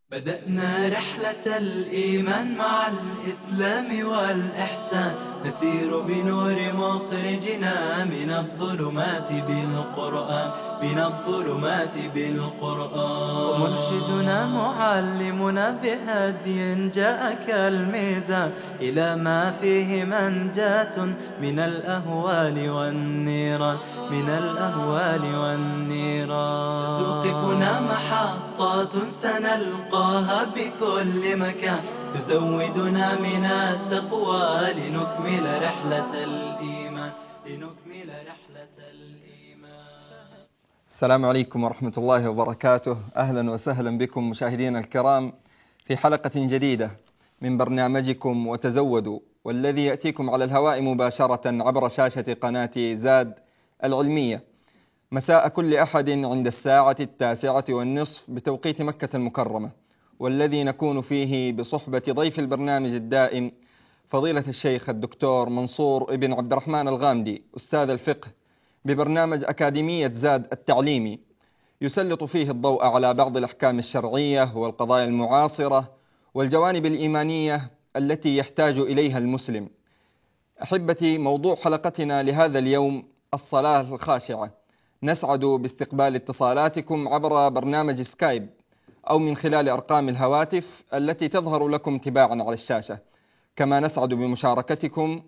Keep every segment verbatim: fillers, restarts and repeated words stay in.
بدأنا رحلة الإيمان مع الإسلام والإحسان، نسير بنور مخرجنا من الظلمات بالقرآن من الظلمات بالقرآن ومرشدنا معلمنا بهدي جاء كالميزان إلى ما فيه منجاة من الأهوال والنيران من الأهوال والنيران. توقفنا محطات سنلقاها بكل مكان، تزودنا من التقوى لنكمل رحلة الإيمان لنكمل رحلة الإيمان. السلام عليكم ورحمة الله وبركاته. أهلا وسهلا بكم مشاهدينا الكرام في حلقة جديدة من برنامجكم وتزودوا، والذي يأتيكم على الهواء مباشرة عبر شاشة قناة زاد العلمية مساء كل أحد عند الساعة التاسعة والنصف بتوقيت مكة المكرمة، والذي نكون فيه بصحبة ضيف البرنامج الدائم فضيلة الشيخ الدكتور منصور ابن عبد الرحمن الغامدي أستاذ الفقه ببرنامج أكاديمية زاد التعليمي، يسلط فيه الضوء على بعض الأحكام الشرعية والقضايا المعاصرة والجوانب الإيمانية التي يحتاج إليها المسلم. أحبتي، موضوع حلقتنا لهذا اليوم الصلاة الخاشعة. نسعد باستقبال اتصالاتكم عبر برنامج سكايب أو من خلال أرقام الهواتف التي تظهر لكم تباعا على الشاشة، كما نسعد بمشاركتكم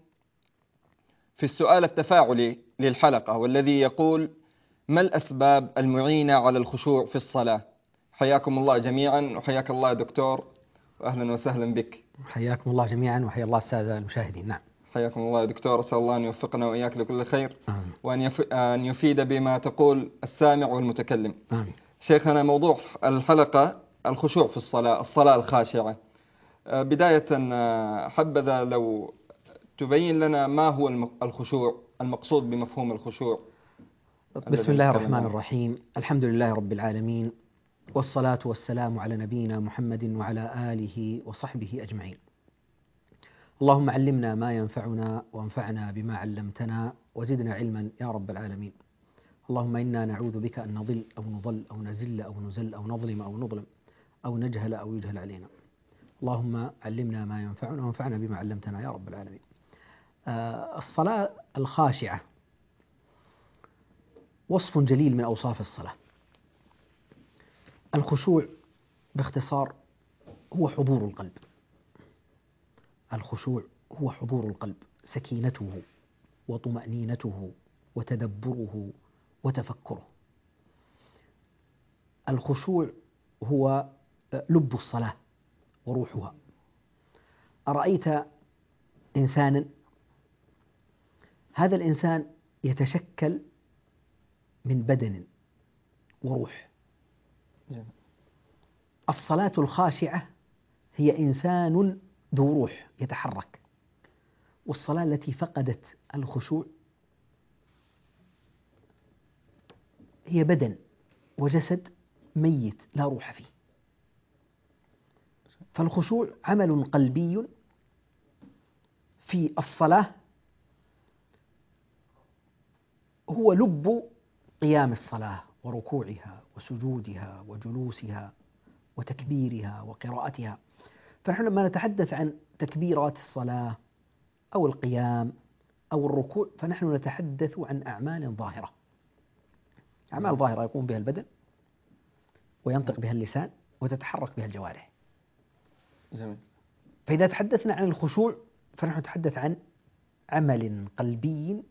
في السؤال التفاعلي للحلقة والذي يقول: ما الأسباب المعينة على الخشوع في الصلاة؟ حياكم الله جميعا، وحياك الله يا دكتور، وأهلا وسهلا بك. حياكم الله جميعا وحيا الله السادة المشاهدين. نعم، حياكم الله يا دكتور، أسأل الله أن يوفقنا وإياك لكل خير. آمين. وأن يف... أن يفيد بما تقول السامع والمتكلم. آمين. شيخنا، موضوع الحلقة الخشوع في الصلاة، الصلاة الخاشعة. بداية حبذا لو تبين لنا ما هو الخشوع، المقصود بمفهوم الخشوع. بسم الله الرحمن الرحيم، الحمد لله رب العالمين، والصلاة والسلام على نبينا محمد وعلى آله وصحبه أجمعين. اللهم علمنا ما ينفعنا وانفعنا بما علمتنا وزدنا علما يا رب العالمين. اللهم إنا نعوذ بك أن نضل أو نضل أو نزل أو نزل أو نظلم أو نظلم أو نجهل أو يجهل علينا. اللهم علمنا ما ينفعنا وانفعنا بما علمتنا يا رب العالمين. آه الصلاة الخاشعة وصف جليل من أوصاف الصلاة. الخشوع باختصار هو حضور القلب. الخشوع هو حضور القلب، سكينته وطمأنينته وتدبره وتفكره. الخشوع هو لب الصلاة وروحها. أرأيت إنسانا، هذا الإنسان يتشكل من بدن وروح. الصلاة الخاشعة هي إنسان ذو روح يتحرك، والصلاة التي فقدت الخشوع هي بدن وجسد ميت لا روح فيه. فالخشوع عمل قلبي في الصلاة هو لب قيام الصلاة وركوعها وسجودها وجلوسها وتكبيرها وقراءتها. فنحن لما نتحدث عن تكبيرات الصلاة أو القيام أو الركوع فنحن نتحدث عن أعمال ظاهرة، أعمال ظاهرة يقوم بها البدن وينطق بها اللسان وتتحرك بها الجوارح. جميل. فإذا تحدثنا عن الخشوع فنحن نتحدث عن عمل قلبي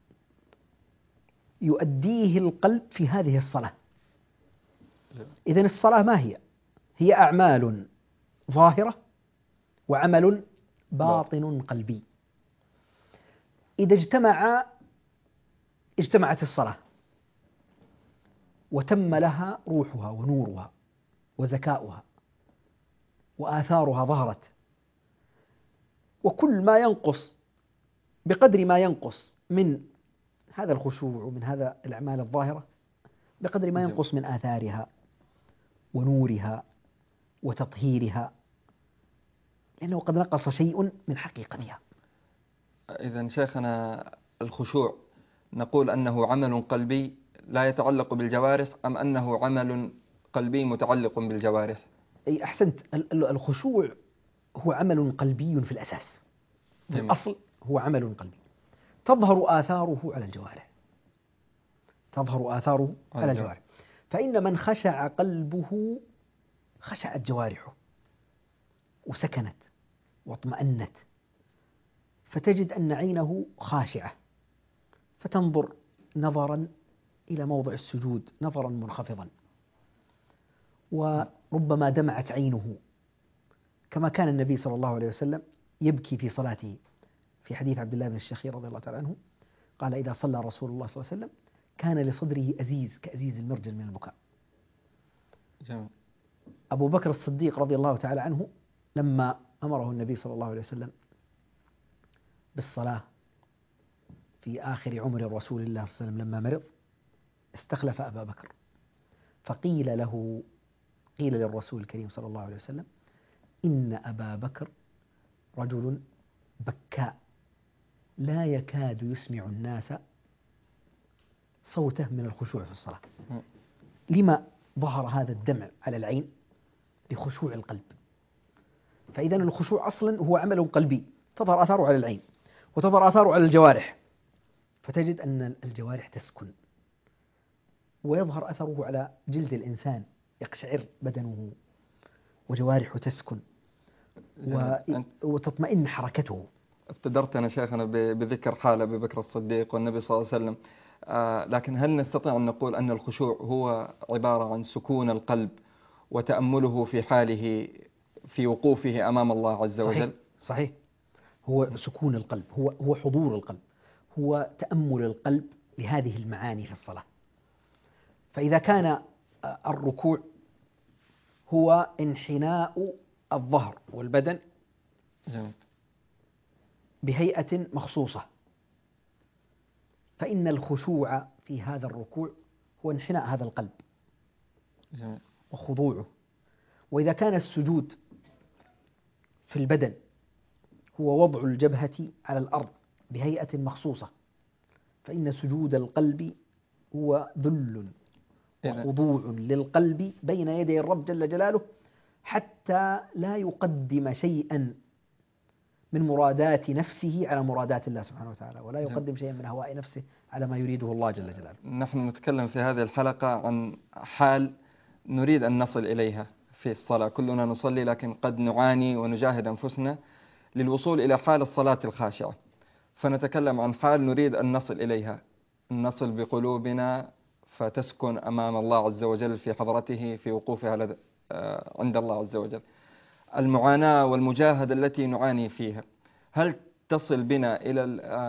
يؤديه القلب في هذه الصلاة. إذن الصلاة ما هي؟ هي أعمال ظاهرة وعمل باطن قلبي. إذا اجتمع اجتمعت الصلاة وتم لها روحها ونورها وزكاؤها وآثارها ظهرت، وكل ما ينقص بقدر ما ينقص من هذا الخشوع ومن هذا الأعمال الظاهرة بقدر ما ينقص من آثارها ونورها وتطهيرها، لأنه قد نقص شيء من حقيقتها. إذن شيخنا، الخشوع نقول أنه عمل قلبي لا يتعلق بالجوارح، أم أنه عمل قلبي متعلق بالجوارح؟ أي أحسنت، الخشوع هو عمل قلبي في الأساس، في الأصل هو عمل قلبي تظهر آثاره على الجوارح، تظهر آثاره على الجوارح. فإن من خشع قلبه خشعت جوارحه وسكنت واطمأنت، فتجد أن عينه خاشعة فتنظر نظرا إلى موضع السجود نظرا منخفضا، وربما دمعت عينه، كما كان النبي صلى الله عليه وسلم يبكي في صلاته. في حديث عبد الله بن الشخير رضي الله تعالى عنه قال: إذا صلى رسول الله صلى الله عليه وسلم كان لصدره أزيز كأزيز المرجل من البكاء. جميل. أبو بكر الصديق رضي الله تعالى عنه لما أمره النبي صلى الله عليه وسلم بالصلاة في آخر عمر رسول الله صلى الله عليه وسلم لما مرض، استخلف أبا بكر، فقيل له قيل للرسول الكريم صلى الله عليه وسلم: إن أبا بكر رجل بكاء لا يكاد يسمع الناس صوته من الخشوع في الصلاة. لما ظهر هذا الدمع على العين؟ لخشوع القلب. فإذا الخشوع أصلا هو عمل قلبي تظهر آثاره على العين وتظهر آثاره على الجوارح، فتجد أن الجوارح تسكن ويظهر أثره على جلد الإنسان، يقشعر بدنه وجوارحه تسكن وتطمئن حركته. ابتدرت أنا شيخنا بذكر حال أبي بكر الصديق والنبي صلى الله عليه وسلم، آه لكن هل نستطيع أن نقول أن الخشوع هو عبارة عن سكون القلب وتأمله في حاله في وقوفه أمام الله عز صحيح وجل؟ صحيح، هو سكون القلب، هو هو حضور القلب، هو تأمل القلب لهذه المعاني في الصلاة. فإذا كان الركوع هو انحناء الظهر والبدن جميل. بهيئة مخصوصة، فإن الخشوع في هذا الركوع هو انحناء هذا القلب جميل. وخضوعه. وإذا كان السجود في البدن هو وضع الجبهة على الأرض بهيئة مخصوصة، فإن سجود القلب هو ذل وخضوع للقلب بين يدي الرب جل جلاله، حتى لا يقدم شيئا من مرادات نفسه على مرادات الله سبحانه وتعالى، ولا يقدم شيئا من هواء نفسه على ما يريده الله جل جلاله. نحن نتكلم في هذه الحلقة عن حال نريد أن نصل إليها في الصلاة. كلنا نصلي لكن قد نعاني ونجاهد أنفسنا للوصول إلى حال الصلاة الخاشعة، فنتكلم عن حال نريد أن نصل إليها، نصل بقلوبنا فتسكن أمام الله عز وجل في حضرته في وقوفها عند الله عز وجل. المعاناة والمجاهدة التي نعاني فيها هل تصل بنا إلى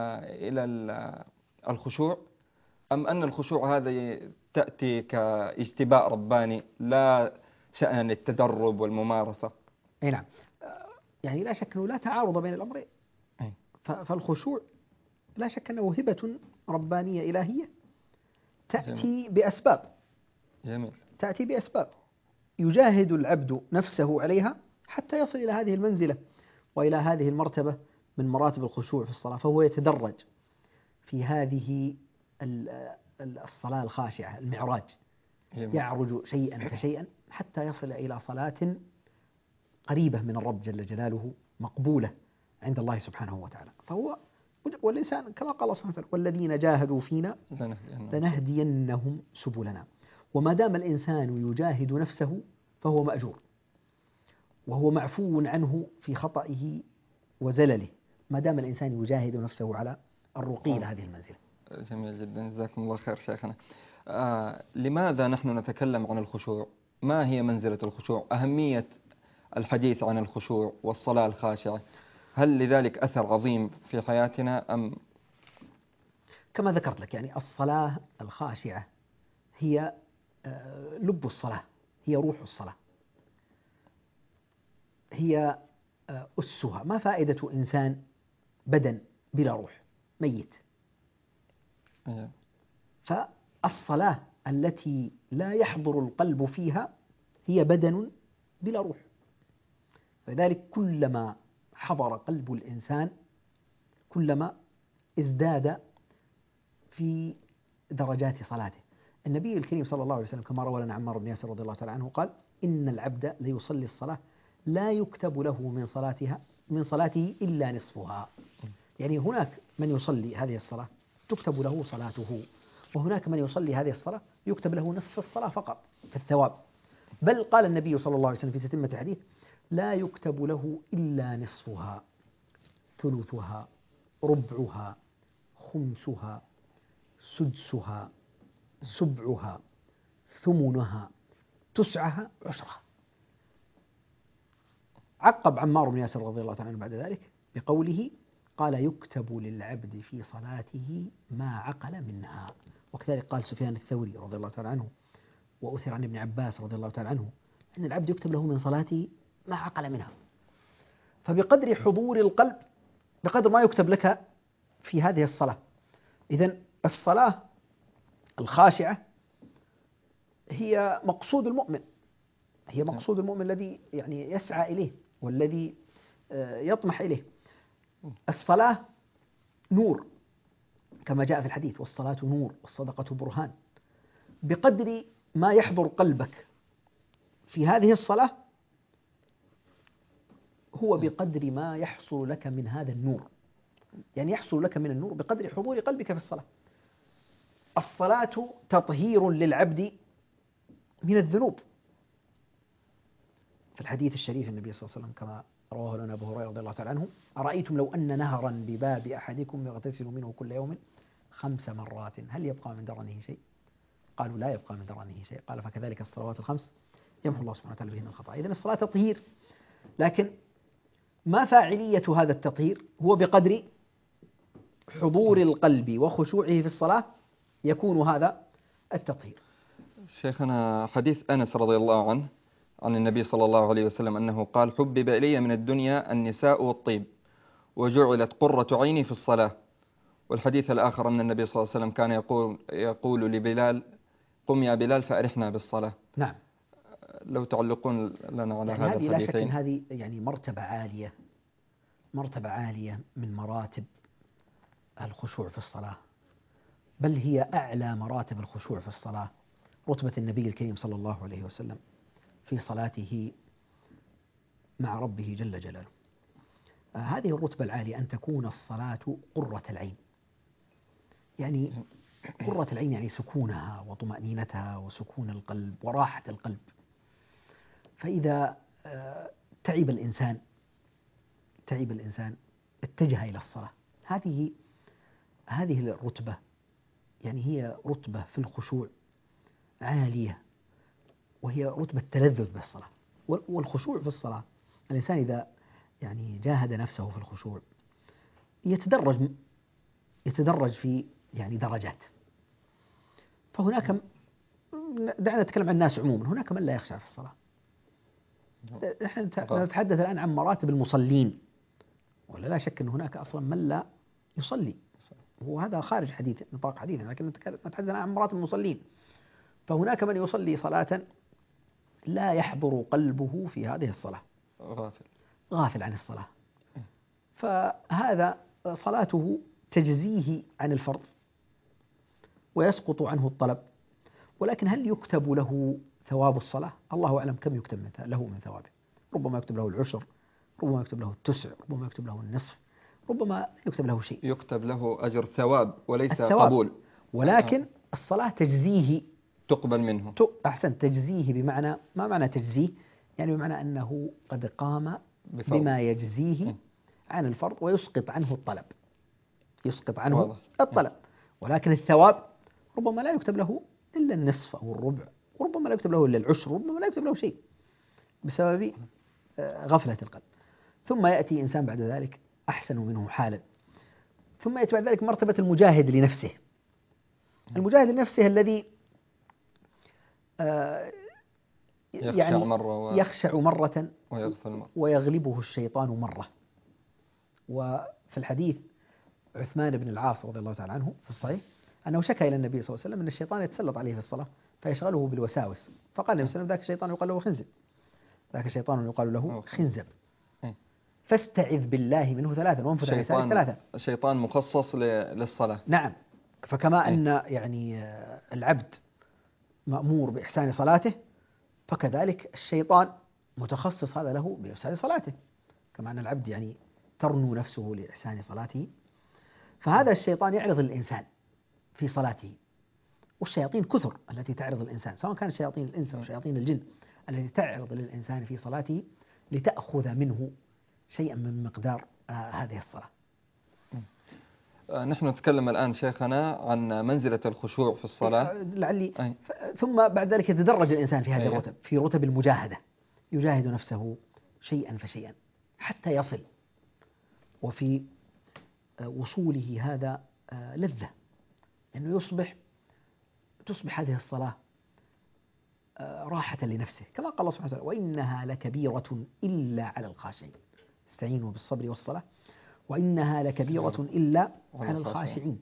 إلى الخشوع، أم أن الخشوع هذا تأتي كاجتباء رباني لا شأن التدرب والممارسة؟ أي نعم، يعني لا شك أنه لا تعارض بين الأمرين. فالخشوع لا شك أنه هبة ربانية إلهية تأتي جميل. بأسباب جميل. تأتي بأسباب يجاهد العبد نفسه عليها حتى يصل إلى هذه المنزلة وإلى هذه المرتبة من مراتب الخشوع في الصلاة، فهو يتدرج في هذه الصلاة الخاشعة، المعراج، يعرج شيئا فشيئا حتى يصل إلى صلاة قريبة من الرب جل جلاله مقبولة عند الله سبحانه وتعالى. فهو والإنسان كما قال الله سبحانه وتعالى: والذين جاهدوا فينا لنهدينهم سبلنا. وما دام الإنسان يجاهد نفسه فهو مأجور، وهو معفو عنه في خطئه وزلله، ما دام الإنسان يجاهد نفسه على الرقي إلى هذه المنزلة. جميل جدا، جزاكم الله خير شيخنا. آه لماذا نحن نتكلم عن الخشوع؟ ما هي منزلة الخشوع؟ أهمية الحديث عن الخشوع والصلاة الخاشعة، هل لذلك أثر عظيم في حياتنا أم؟ كما ذكرت لك، يعني الصلاة الخاشعة هي لب الصلاة، هي روح الصلاة، هي أسها. ما فائدة إنسان بدن بلا روح؟ ميت. فالصلاة التي لا يحضر القلب فيها هي بدن بلا روح. لذلك كلما حضر قلب الإنسان كلما ازداد في درجات صلاته. النبي الكريم صلى الله عليه وسلم كما روى لنا عمار بن ياسر رضي الله تعالى عنه قال: إن العبد ليصلي الصلاة لا يكتب له من صلاتها من صلاته إلا نصفها. يعني هناك من يصلي هذه الصلاة تكتب له صلاته، وهناك من يصلي هذه الصلاة يكتب له نصف الصلاة فقط في الثواب. بل قال النبي صلى الله عليه وسلم في تتمة الحديث: لا يكتب له إلا نصفها، ثلثها، ربعها، خمسها، سدسها، سبعها، ثمنها، تسعها، عشرها. عقب عمار بن ياسر رضي الله تعالى عنه بعد ذلك بقوله: قال: يكتب للعبد في صلاته ما عقل منها. وكذلك قال سفيان الثوري رضي الله تعالى عنه، وأثر عن ابن عباس رضي الله تعالى عنه، أن العبد يكتب له من صلاته ما عقل منها. فبقدر حضور القلب بقدر ما يكتب لك في هذه الصلاة. إذن الصلاة الخاشعة هي مقصود المؤمن، هي مقصود المؤمن الذي يعني يسعى إليه والذي يطمح إليه. الصلاة نور كما جاء في الحديث: والصلاة نور والصدقة برهان. بقدر ما يحضر قلبك في هذه الصلاة هو بقدر ما يحصل لك من هذا النور، يعني يحصل لك من النور بقدر حضور قلبك في الصلاة. الصلاة تطهير للعبد من الذنوب. في الحديث الشريف النبي صلى الله عليه وسلم كما رواه لنا أبو هريرة رضي الله تعالى عنه: أرأيتم لو أن نهرا بباب أحدكم يغتسل منه كل يوم خمس مرات هل يبقى من درنه شيء؟ قالوا: لا يبقى من درنه شيء. قال: فكذلك الصلوات الخمس يمحو الله سبحانه وتعالى بهن الخطايا. إذن الصلاة تطهير، لكن ما فاعلية هذا التطهير؟ هو بقدر حضور القلب وخشوعه في الصلاة يكون هذا التطهير. شيخنا، حديث أنس رضي الله عنه عن النبي صلى الله عليه وسلم أنه قال: حبب إلي من الدنيا النساء والطيب وجعلت قرة عيني في الصلاة. والحديث الآخر أن النبي صلى الله عليه وسلم كان يقول يقول لبلال: قم يا بلال فأرحنا بالصلاة. نعم. لو تعلقون لنا على يعني هذا هذه لا شك الحديثين. أن هذه يعني مرتبة عالية، مرتبة عالية من مراتب الخشوع في الصلاة، بل هي أعلى مراتب الخشوع في الصلاة. رتبة النبي الكريم صلى الله عليه وسلم في صلاته مع ربه جل جلاله. آه هذه الرتبة العالية أن تكون الصلاة قرة العين. يعني قرة العين يعني سكونها وطمأنينتها وسكون القلب وراحة القلب. فإذا آه تعب الإنسان تعب الإنسان اتجه إلى الصلاة. هذه هذه الرتبة يعني هي رتبة في الخشوع عالية، وهي رتبة تلذذ بالصلاة. والخشوع في الصلاة، الإنسان إذا يعني جاهد نفسه في الخشوع يتدرج يتدرج في يعني درجات. فهناك، دعنا نتكلم عن الناس عموما، هناك من لا يخشع في الصلاة. نحن نتحدث الآن عن مراتب المصلين، ولا لا شك أن هناك أصلا من لا يصلي، وهذا خارج حديث نطاق حديثنا، لكن نتحدث عن مراتب المصلين. فهناك من يصلي صلاة لا يحضر قلبه في هذه الصلاة، غافل غافل عن الصلاة، فهذا صلاته تجزيه عن الفرض ويسقط عنه الطلب. ولكن هل يكتب له ثواب الصلاة؟ الله أعلم كم يكتب من له من ثوابه. ربما يكتب له العشر، ربما يكتب له التسع، ربما يكتب له النصف، ربما لا يكتب له شيء. يكتب له أجر ثواب وليس الثواب. قبول. ولكن الصلاة تجزيه، تقبل منه. أحسن، تجزيه بمعنى، ما معنى تجزيه؟ يعني بمعنى أنه قد قام بفرض. بما يجزيه عن الفرض ويسقط عنه الطلب، يسقط عنه واضح. الطلب. ولكن الثواب ربما لا يكتب له إلا النصف أو الربع، وربما لا يكتب له إلا العشر، وربما لا يكتب له شيء بسبب غفلة القلب. ثم يأتي إنسان بعد ذلك أحسن منه حالا، ثم يأتي بعد ذلك مرتبة المجاهد لنفسه. المجاهد لنفسه الذي يعني مرة و... يخشع مرة ويغفل ويغلبه الشيطان مرة. وفي الحديث عثمان بن العاص رضي الله تعالى عنه في الصحيح أنه شكى إلى النبي صلى الله عليه وسلم أن الشيطان يتسلط عليه في الصلاة فيشغله بالوساوس، فقال النبي صلى الله عليه وسلم: ذاك الشيطان يقال له خنزب، ذاك الشيطان يقال له خنزب، فاستعذ بالله منه ثلاثا وانفث عن يسارك ثلاثا. الشيطان مخصص للصلاة. نعم. فكما أن يعني العبد مأمور بإحسان صلاته، فكذلك الشيطان متخصص هذا له بإفساد صلاته، كما أن العبد يعني ترنو نفسه لإحسان صلاته، فهذا الشيطان يعرض الإنسان في صلاته. والشياطين كثر التي تعرض الإنسان، سواء كانت شياطين الإنس أو شياطين الجن التي تعرض للإنسان في صلاته لتأخذ منه شيئا من مقدار آه هذه الصلاة. نحن نتكلم الآن شيخنا عن منزلة الخشوع في الصلاة لعلي أي. ثم بعد ذلك يتدرج الإنسان في هذه أي. الرتب، في رتب المجاهدة، يجاهد نفسه شيئا فشيئا حتى يصل، وفي وصوله هذا لذة، أنه يصبح تصبح هذه الصلاة راحة لنفسه، كما قال الله سبحانه وتعالى: وإنها لكبيرة إلا على الخاشعين، استعينوا بالصبر والصلاة وإنها لكبيرة إلا على الخاشعين.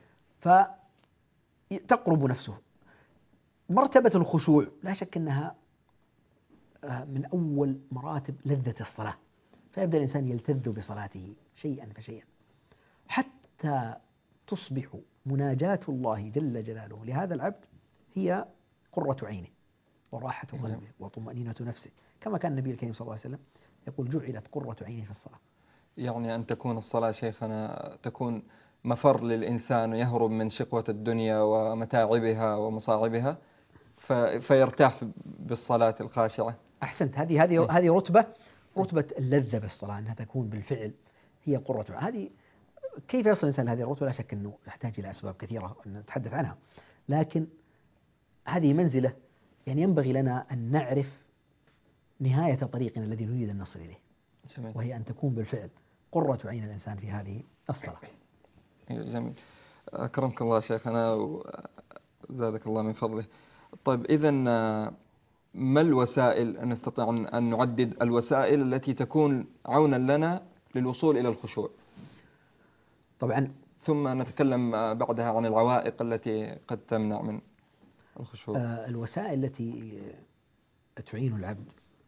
فتقرب نفسه. مرتبة الخشوع لا شك أنها من أول مراتب لذة الصلاة، فيبدأ الإنسان يلتذ بصلاته شيئا فشيئا حتى تصبح مناجاة الله جل جلاله لهذا العبد هي قرة عينه وراحة قلبه وطمأنينة نفسه، كما كان النبي الكريم صلى الله عليه وسلم يقول: جعلت قرة عيني في الصلاة. يعني أن تكون الصلاة شيخنا تكون مفر للإنسان يهرب من شقوة الدنيا ومتاعبها ومصاعبها، فيرتاح بالصلاة الخاشعة. أحسنت. هذه هذه هذه رتبة رتبة اللذة بالصلاة، أنها تكون بالفعل هي قرة عين. هذه كيف يصل الإنسان لهذه الرتبة؟ لا شك أنه يحتاج إلى أسباب كثيرة نتحدث عنها، لكن هذه منزلة يعني ينبغي لنا أن نعرف نهاية طريقنا الذي نريد أن نصل إليه، وهي أن تكون بالفعل قرة عين الإنسان في هذه الصلاة. جميل. أكرمك الله شيخنا وزادك الله من فضله. طيب، إذن ما الوسائل، نستطيع أن نعدد الوسائل التي تكون عونا لنا للوصول إلى الخشوع؟ طبعا. ثم نتكلم بعدها عن العوائق التي قد تمنع من الخشوع. آه الوسائل التي تعين العبد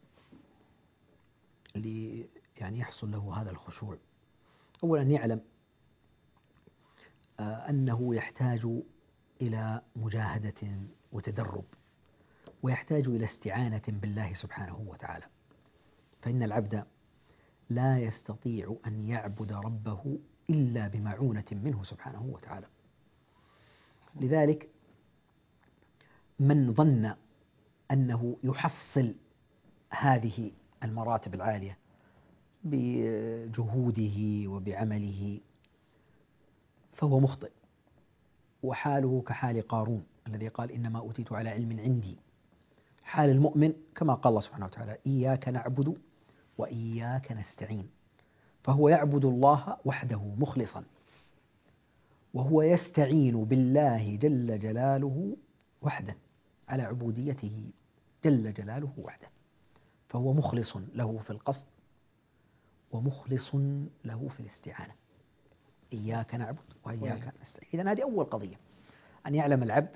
لي يعني يحصل له هذا الخشوع: أولا يعلم آه أنه يحتاج إلى مجاهدة وتدرب، ويحتاج إلى استعانة بالله سبحانه وتعالى، فإن العبد لا يستطيع أن يعبد ربه إلا بمعونة منه سبحانه وتعالى. لذلك من ظن أنه يحصل هذه المراتب العالية بجهوده وبعمله فهو مخطئ، وحاله كحال قارون الذي قال: إنما أوتيت على علم عندي. حال المؤمن كما قال الله سبحانه وتعالى: إياك نعبد وإياك نستعين، فهو يعبد الله وحده مخلصا، وهو يستعين بالله جل جلاله وحده على عبوديته جل جلاله وحده، فهو مخلص له في القصد ومخلص له في الاستعانة. إياك نعبد وإياك نستعين. إذن هذه أول قضية، أن يعلم العبد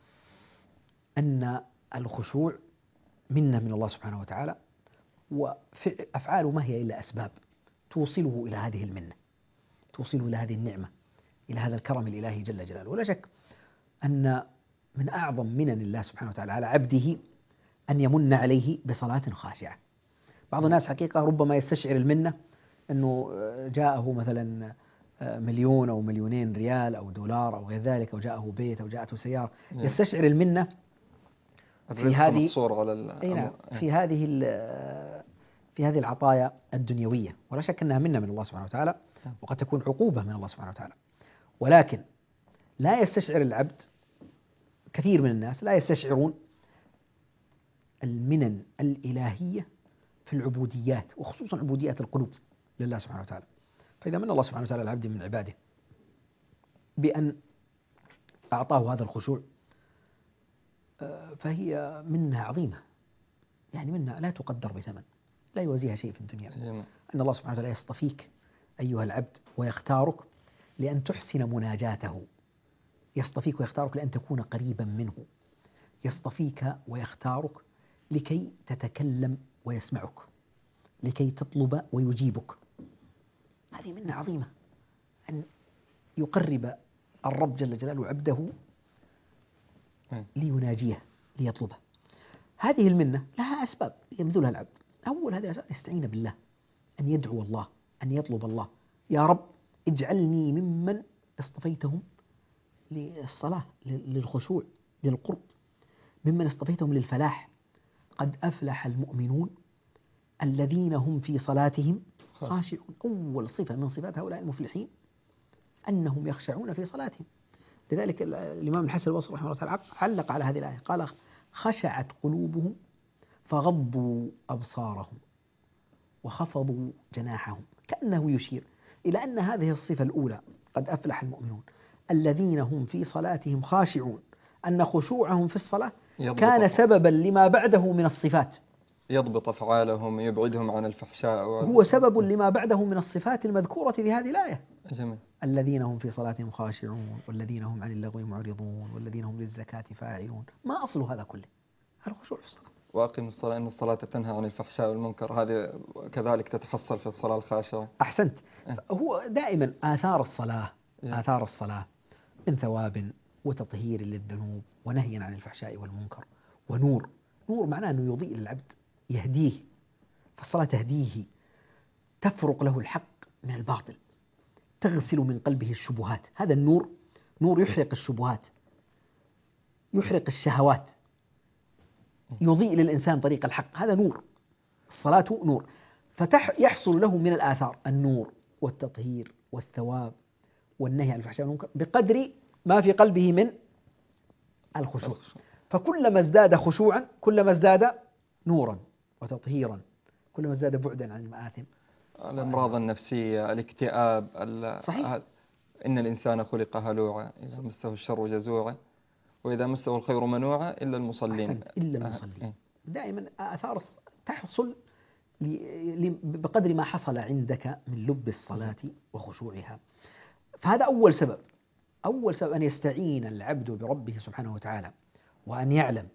أن الخشوع منة من الله سبحانه وتعالى، وأفعاله ما هي إلا أسباب توصله إلى هذه المنة، توصله إلى هذه النعمة، إلى هذا الكرم الإلهي جل جلاله. ولا شك أن من أعظم منن الله سبحانه وتعالى على عبده أن يمن عليه بصلاة خاشعة. بعض الناس حقيقة ربما يستشعر المنة أنه جاءه مثلا مليون أو مليونين ريال أو دولار أو غير ذلك، أو جاءه بيت أو جاءته سيارة، يستشعر المنة في هذه على في هذه في هذه العطايا الدنيوية، ولا شك أنها منة من الله سبحانه وتعالى، وقد تكون عقوبة من الله سبحانه وتعالى. ولكن لا يستشعر العبد، كثير من الناس لا يستشعرون المنن الإلهية في العبوديات، وخصوصا عبوديات القلوب لله سبحانه وتعالى. فإذا من الله سبحانه وتعالى العبد من عباده بأن أعطاه هذا الخشوع فهي منة عظيمة، يعني منة لا تقدر بثمن، لا يوازيها شيء في الدنيا. أن الله سبحانه وتعالى يصطفيك أيها العبد ويختارك لأن تحسن مناجاته، يصطفيك ويختارك لأن تكون قريبا منه، يصطفيك ويختارك لكي تتكلم ويسمعك، لكي تطلب ويجيبك. هذه منة عظيمة، أن يقرب الرب جل جلاله عبده ليناجيه ليطلبه. هذه المنة لها أسباب يبذلها العبد. أول هذه الأسباب يستعين بالله، أن يدعو الله، أن يطلب الله، يا رب اجعلني ممن اصطفيتهم للصلاة، للخشوع، للقرب، ممن اصطفيتهم للفلاح. قد أفلح المؤمنون الذين هم في صلاتهم خاشعون. أول صفة من صفات هؤلاء المفلحين أنهم يخشعون في صلاتهم. لذلك الإمام الحسن البصري رحمه الله تعالى علق على هذه الآية قال: خشعت قلوبهم فغضوا أبصارهم وخفضوا جناحهم، كأنه يشير إلى أن هذه الصفة الأولى قد أفلح المؤمنون الذين هم في صلاتهم خاشعون، أن خشوعهم في الصلاة كان سببا لما بعده من الصفات، يضبط أفعالهم، يبعدهم عن الفحشاء، هو سبب لما بعده من الصفات المذكورة في هذه الآية. جميل. الذين هم في صلاتهم خاشعون والذين هم عن اللغو معرضون والذين هم للزكاة فاعلون. ما أصل هذا كله؟ الخشوع في الصلاة. وأقم الصلاة إن الصلاة تنهى عن الفحشاء والمنكر، هذه كذلك تتحصل في الصلاة الخاشعة. أحسنت. هو دائما آثار الصلاة آثار الصلاة من ثواب وتطهير للذنوب ونهي عن الفحشاء والمنكر ونور. نور معناه أنه يضيء للعبد، يهديه، فالصلاة تهديه، تفرق له الحق من الباطل، تغسل من قلبه الشبهات. هذا النور نور يحرق الشبهات، يحرق الشهوات، يضيء للإنسان طريق الحق. هذا نور، الصلاة نور. فيحصل له من الآثار النور والتطهير والثواب والنهي عن الفحشاء والمنكر بقدر ما في قلبه من الخشوع. فكلما ازداد خشوعا كلما ازداد نورا وتطهيرا، كلما ازداد بعدا عن المآثم. الأمراض النفسية، الاكتئاب، صحيح. إن الإنسان خلق هلوعا إذا مسه الشر جزوعا وإذا مسه الخير منوعا إلا المصلين. أحسنت. إلا المصلين. دائما آثار تحصل بقدر ما حصل عندك من لب الصلاة وخشوعها. فهذا أول سبب. أول سبب أن يستعين العبد بربه سبحانه وتعالى، وأن يعلم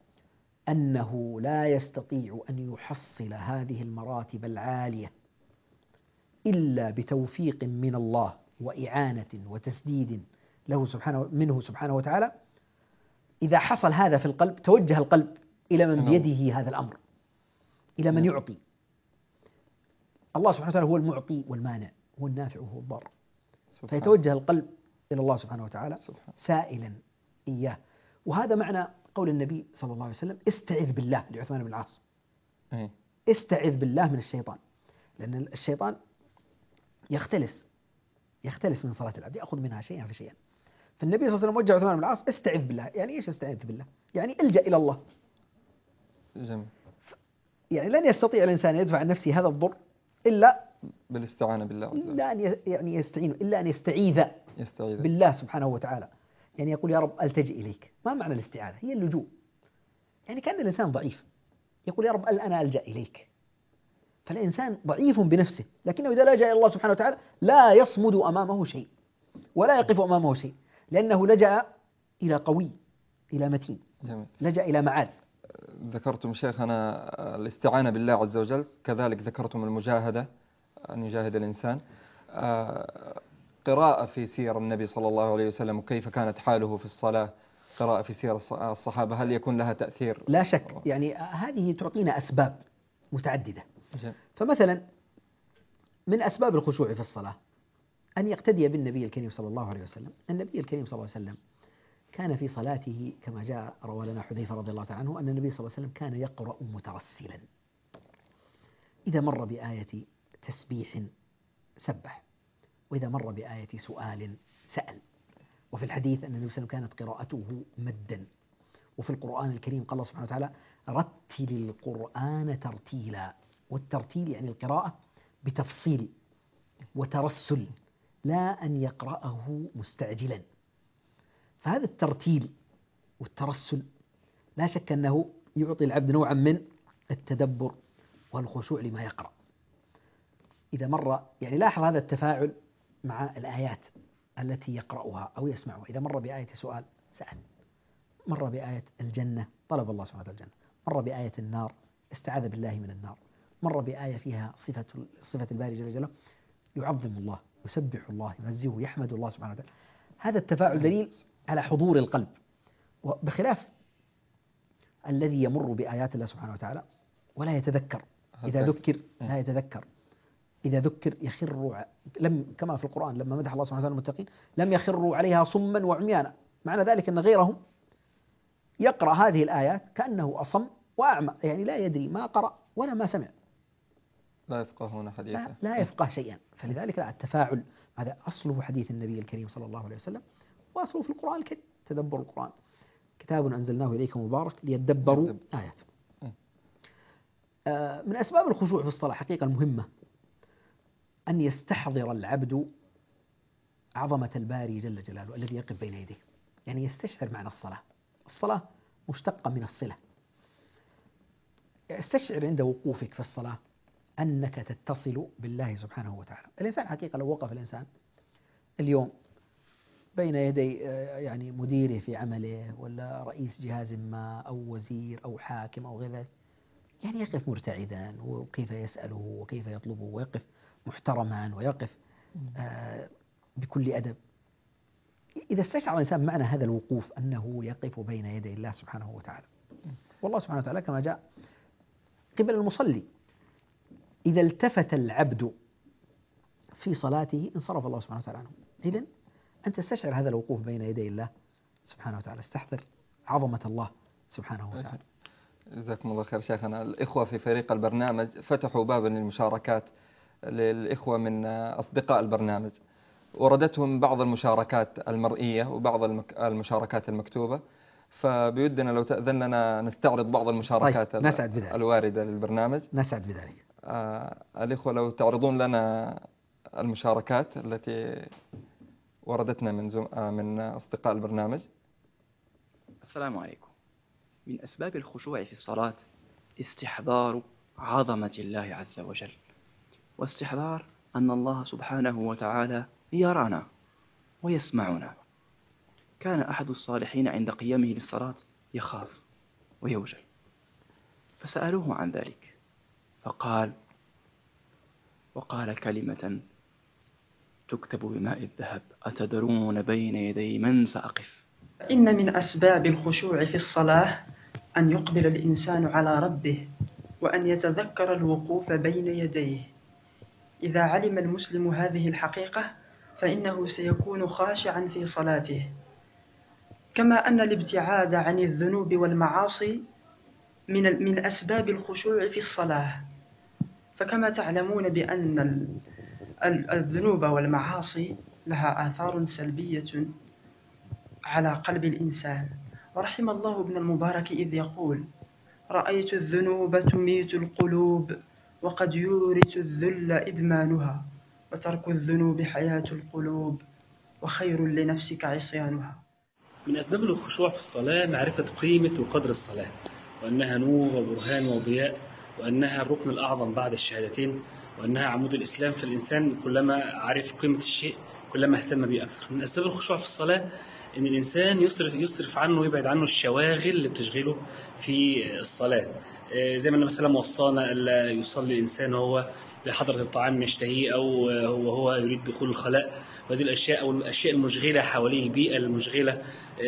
أنه لا يستطيع أن يحصل هذه المراتب العالية إلا بتوفيق من الله وإعانة وتسديد له سبحانه منه سبحانه وتعالى. إذا حصل هذا في القلب توجه القلب إلى من بيده هذا الأمر، إلى من يعطي. الله سبحانه وتعالى هو المعطي والمانع، هو النافع وهو الضار. فيتوجه القلب إلى الله سبحانه وتعالى سائلا إياه. وهذا معنى قول النبي صلى الله عليه وسلم: استعذ بالله لعثمان بن العاص. استعذ بالله من الشيطان، لأن الشيطان يختلس يختلس من صلاة العبد، يأخذ منها شيئا فشيئا. فالنبي صلى الله عليه وسلم وجه عثمان بن العاص: استعذ بالله. يعني إيش استعذ بالله؟ يعني الجأ إلى الله. جميل. يعني لن يستطيع الإنسان يدفع عن نفسه هذا الضر إلا بالاستعانة بالله، إلا أن يعني يستعين، إلا أن يستعيذ يستعيذ بالله سبحانه وتعالى. يعني يقول: يا رب ألتجئ إليك. ما معنى الاستعاذة؟ هي اللجوء. يعني كان الإنسان ضعيف يقول: يا رب أنا ألجأ إليك. فالإنسان ضعيف بنفسه، لكنه إذا لجأ إلى الله سبحانه وتعالى لا يصمد أمامه شيء ولا يقف أمامه شيء، لأنه لجأ إلى قوي، إلى متين. جميل. لجأ إلى معاذ. ذكرتم شيخنا الاستعانة بالله عز وجل، كذلك ذكرتم المجاهدة، أن يجاهد الإنسان. قراءة في سير النبي صلى الله عليه وسلم وكيف كانت حاله في الصلاة، قراءة في سير الصحابة، هل يكون لها تأثير؟ لا شك. يعني هذه تعطينا أسباب متعددة. جميل. فمثلا من أسباب الخشوع في الصلاة أن يقتدي بالنبي الكريم صلى الله عليه وسلم. النبي الكريم صلى الله عليه وسلم كان في صلاته كما جاء روى لنا حذيفة رضي الله تعالى عنه أن النبي صلى الله عليه وسلم كان يقرأ مترسلا، إذا مر بآية تسبيح سبح، وإذا مر بآية سؤال سأل. وفي الحديث أن النبي صلى الله عليه وسلم كانت قراءته مدا. وفي القرآن الكريم قال الله سبحانه وتعالى: رتل القرآن ترتيلا. والترتيل يعني القراءة بتفصيل وترسل، لا أن يقرأه مستعجلا. فهذا الترتيل والترسل لا شك أنه يعطي العبد نوعا من التدبر والخشوع لما يقرأ. إذا مر يعني لاحظ هذا التفاعل مع الآيات التي يقرأها أو يسمعها. إذا مر بآية سؤال سأل، مر بآية الجنة طلب الله سبحانه وتعالى الجنة، مر بآية النار استعاذ بالله من النار، مر بآية فيها صفة صفة الباري جل جلاله يعظم الله، يسبح الله، ينزهه، يحمد الله سبحانه وتعالى. هذا التفاعل دليل على حضور القلب. وبخلاف الذي يمر بآيات الله سبحانه وتعالى ولا يتذكر، إذا ذكر لا يتذكر، إذا ذكر يخر لم كما في القرآن لما مدح الله سبحانه وتعالى المتقين لم يخروا عليها صما وعميانا، معنى ذلك أن غيرهم يقرأ هذه الآيات كأنه أصم وأعمى، يعني لا يدري ما قرأ ولا ما سمع، لا يفقهون حديثا، لا, لا يفقه شيئا. فلذلك لا، التفاعل هذا أصله حديث النبي الكريم صلى الله عليه وسلم، وأصله في القرآن الكريم، تدبر القرآن، كتاب أنزلناه إليك مبارك ليدبروا آياته. آه من أسباب الخشوع في الصلاة حقيقة المهمة أن يستحضر العبد عظمة الباري جل جلاله الذي يقف بين يديه، يعني يستشعر معنى الصلاة. الصلاة مشتقة من الصلة، استشعر عند وقوفك في الصلاة أنك تتصل بالله سبحانه وتعالى. الإنسان حقيقة لو وقف الإنسان اليوم بين يدي يعني مديره في عمله ولا رئيس جهاز ما أو وزير أو حاكم أو غير ذلك، يعني يقف مرتعدا، وكيف يسأله وكيف يطلبه، ويقف محترما ويقف آه بكل أدب. إذا استشعر الإنسان معنى هذا الوقوف أنه يقف بين يدي الله سبحانه وتعالى، والله سبحانه وتعالى كما جاء قبل المصلي إذا التفت العبد في صلاته انصرف الله سبحانه وتعالى عنه. إذن أنت تستشعر هذا الوقوف بين يدي الله سبحانه وتعالى، استحضر عظمة الله سبحانه وتعالى. جزاكم الله خير شيخنا. الإخوة في فريق البرنامج فتحوا بابا للمشاركات للإخوة من أصدقاء البرنامج، وردتهم بعض المشاركات المرئية وبعض المشاركات المكتوبة، فبيودنا لو تأذن لنا نستعرض بعض المشاركات طيب. نسعد بذلك. الواردة للبرنامج. نسعد بذلك. آه الإخوة لو تعرضون لنا المشاركات التي وردتنا من زم... آه من أصدقاء البرنامج. السلام عليكم. من أسباب الخشوع في الصلاة استحضار عظمة الله عز وجل، واستحضار أن الله سبحانه وتعالى يرانا ويسمعنا. كان أحد الصالحين عند قيامه للصلاة يخاف ويوجل، فسألوه عن ذلك فقال وقال كلمة تكتب بماء الذهب: أتدرون بين يدي من سأقف؟ إن من أسباب الخشوع في الصلاة أن يقبل الإنسان على ربه، وأن يتذكر الوقوف بين يديه. إذا علم المسلم هذه الحقيقة فإنه سيكون خاشعا في صلاته. كما أن الابتعاد عن الذنوب والمعاصي من من أسباب الخشوع في الصلاة، فكما تعلمون بأن الذنوب والمعاصي لها آثار سلبية على قلب الإنسان. ورحم الله ابن المبارك إذ يقول: رأيت الذنوب تميت القلوب وقد يورث الذل إدمانها، وترك الذنوب حياة القلوب وخير لنفسك عصيانها. من أسباب الخشوع في الصلاة معرفة قيمة وقدر الصلاة، وأنها نور وبرهان وضياء، وأنها الركن الأعظم بعد الشهادتين، وأنها عمود الإسلام. فالإنسان كلما عرف قيمة الشيء كلما اهتم به أكثر. من أسباب الخشوع في الصلاة إن الإنسان يصرف يصرف عنه ويبعد عنه الشواغل اللي بتشغله في الصلاة، زي ما النبي صلى الله عليه وسلم وصانا ألا يصلي الإنسان وهو بحضرة الطعام يشتهيه أو وهو يريد دخول الخلاء، وهذه الأشياء أو الأشياء المشغلة حواليه، البيئة المشغلة،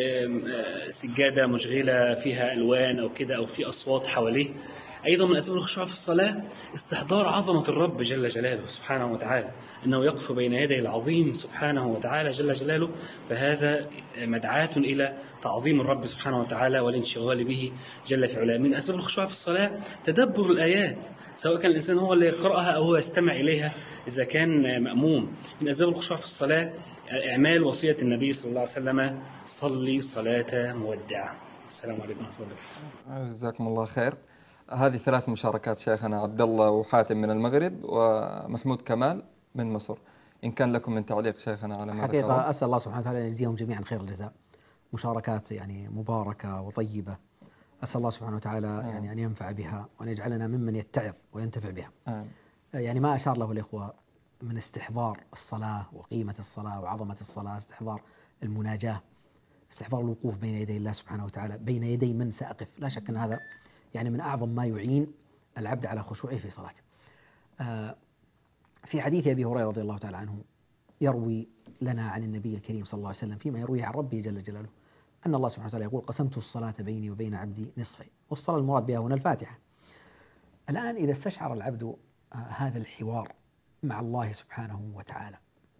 سجادة مشغلة فيها ألوان أو كده، أو في أصوات حواليه. أيضا من أسباب الخشوع في الصلاة استحضار عظمة الرب جل جلاله سبحانه وتعالى، أنه يقف بين يدي العظيم سبحانه وتعالى جل جلاله، فهذا مدعاة إلى تعظيم الرب سبحانه وتعالى والانشغال به جل في علاه. من أسباب الخشوع في الصلاة تدبر الآيات، سواء كان الإنسان هو اللي يقرأها أو هو يستمع إليها إذا كان مأموم. من أسباب الخشوع في الصلاة إعمال وصية النبي صلى الله عليه وسلم: صلي صلاة مودع. السلام عليكم ورحمة الله وبركاته. جزاكم الله خير. هذه ثلاث مشاركات شيخنا عبد الله وحاتم من المغرب ومحمود كمال من مصر. إن كان لكم من تعليق شيخنا على ما حقيقة ذكرت. أسأل الله سبحانه وتعالى أن يجزيهم جميعا خير الجزاء، مشاركات يعني مباركة وطيبة، أسأل الله سبحانه وتعالى يعني أن ينفع بها وأن يجعلنا ممن يتعظ وينتفع بها. آه. يعني ما أشار له الإخوة من استحضار الصلاة وقيمة الصلاة وعظمة الصلاة، استحضار المناجاة، استحضار الوقوف بين يدي الله سبحانه وتعالى، بين يدي من سأقف. لا شك أن هذا يعني من أعظم ما يعين العبد على خشوعه في صلاته. آه في حديث أبي هريرة رضي الله تعالى عنه يروي لنا عن النبي الكريم صلى الله عليه وسلم فيما يرويه عن ربه جل جلاله أن الله سبحانه وتعالى يقول قسمت الصلاة بيني وبين عبدي نصفين، والصلاة المراد بها هنا الفاتحة. الآن إذا استشعر العبد هذا الحوار مع الله سبحانه وتعالى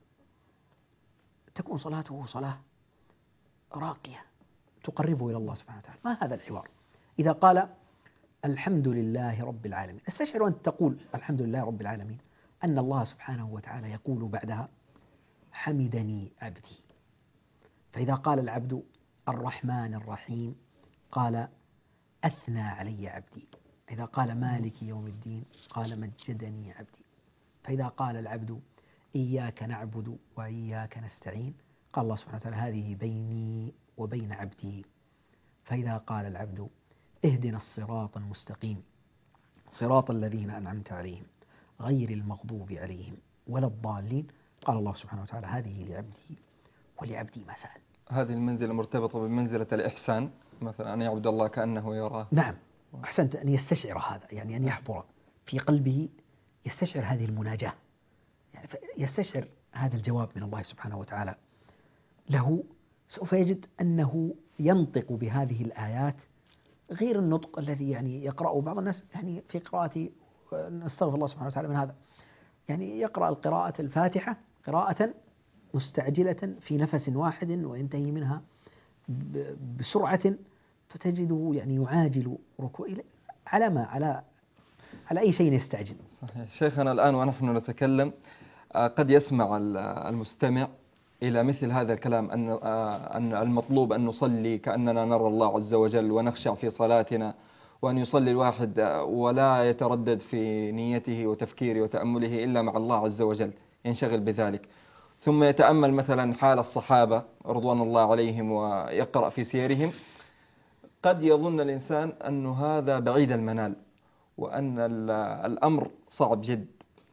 تكون صلاته صلاة راقية تقربه إلى الله سبحانه وتعالى. ما هذا الحوار؟ إذا قال الحمد لله رب العالمين، استشعر أن تقول الحمد لله رب العالمين أن الله سبحانه وتعالى يقول بعدها حمدني عبدي. فإذا قال العبد الرحمن الرحيم قال أثنى علي عبدي. إذا قال مالك يوم الدين قال مجدني عبدي. فإذا قال العبد إياك نعبد وإياك نستعين قال الله سبحانه وتعالى هذه بيني وبين عبدي. فإذا قال العبد اهدنا الصراط المستقيم صراط الذين أنعمت عليهم غير المغضوب عليهم ولا الضالين قال الله سبحانه وتعالى هذه لعبدي ولعبدي ما سأل. هذه المنزلة مرتبطة بمنزلة الإحسان مثلا، أن يعبد الله كأنه يراه. نعم، أحسنت، أن يستشعر هذا، يعني أن يحضر في قلبه، يستشعر هذه المناجاة، يعني يستشعر هذا الجواب من الله سبحانه وتعالى له. سوف يجد أنه ينطق بهذه الآيات غير النطق الذي يعني يقرأه بعض الناس يعني في قراءة، نستغفر الله سبحانه وتعالى من هذا، يعني يقرأ القراءة الفاتحة قراءة مستعجلة في نفس واحد وينتهي منها بسرعة، فتجده يعني يعاجل ركوع على ما على على أي شيء يستعجل. صحيح. شيخنا الآن ونحن نتكلم قد يسمع المستمع إلى مثل هذا الكلام أن أن المطلوب أن نصلي كأننا نرى الله عز وجل ونخشع في صلاتنا، وأن يصلي الواحد ولا يتردد في نيته وتفكيره وتأمله إلا مع الله عز وجل، ينشغل بذلك. ثم يتأمل مثلا حال الصحابة رضوان الله عليهم ويقرأ في سيرهم، قد يظن الإنسان أن هذا بعيد المنال وأن الأمر صعب جد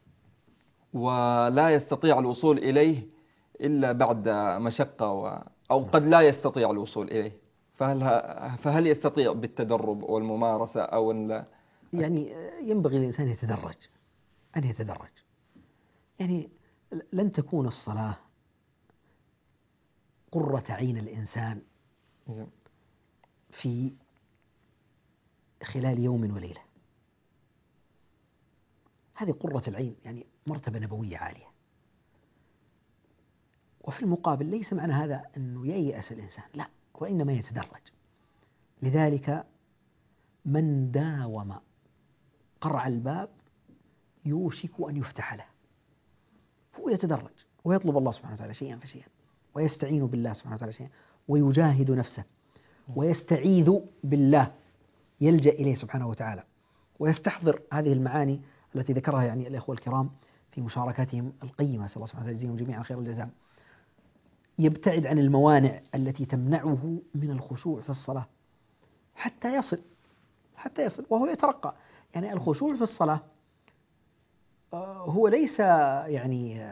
ولا يستطيع الوصول إليه إلا بعد مشقة و... أو قد لا يستطيع الوصول إليه. فهل فهل يستطيع بالتدرب والممارسة أو ال... يعني ينبغي الإنسان يتدرج، أن يتدرج. يعني لن تكون الصلاة قرة عين الإنسان في خلال يوم وليلة. هذه قرة العين يعني مرتبة نبوية عالية. وفي المقابل ليس معنى هذا أنه ييأس الإنسان، لا، وإنما يتدرج. لذلك من داوم قرع الباب يوشك أن يفتح له، فهو يتدرج ويطلب الله سبحانه وتعالى شيئا فشيئا، ويستعين بالله سبحانه وتعالى شيئا، ويجاهد نفسه، ويستعيذ بالله، يلجأ إليه سبحانه وتعالى، ويستحضر هذه المعاني التي ذكرها يعني الأخوة الكرام في مشاركاتهم القيمة، نسأل الله سبحانه وتعالى يجزيهم جميعا خير الجزاء. يبتعد عن الموانع التي تمنعه من الخشوع في الصلاة حتى يصل حتى يصل وهو يترقى. يعني الخشوع في الصلاة هو ليس يعني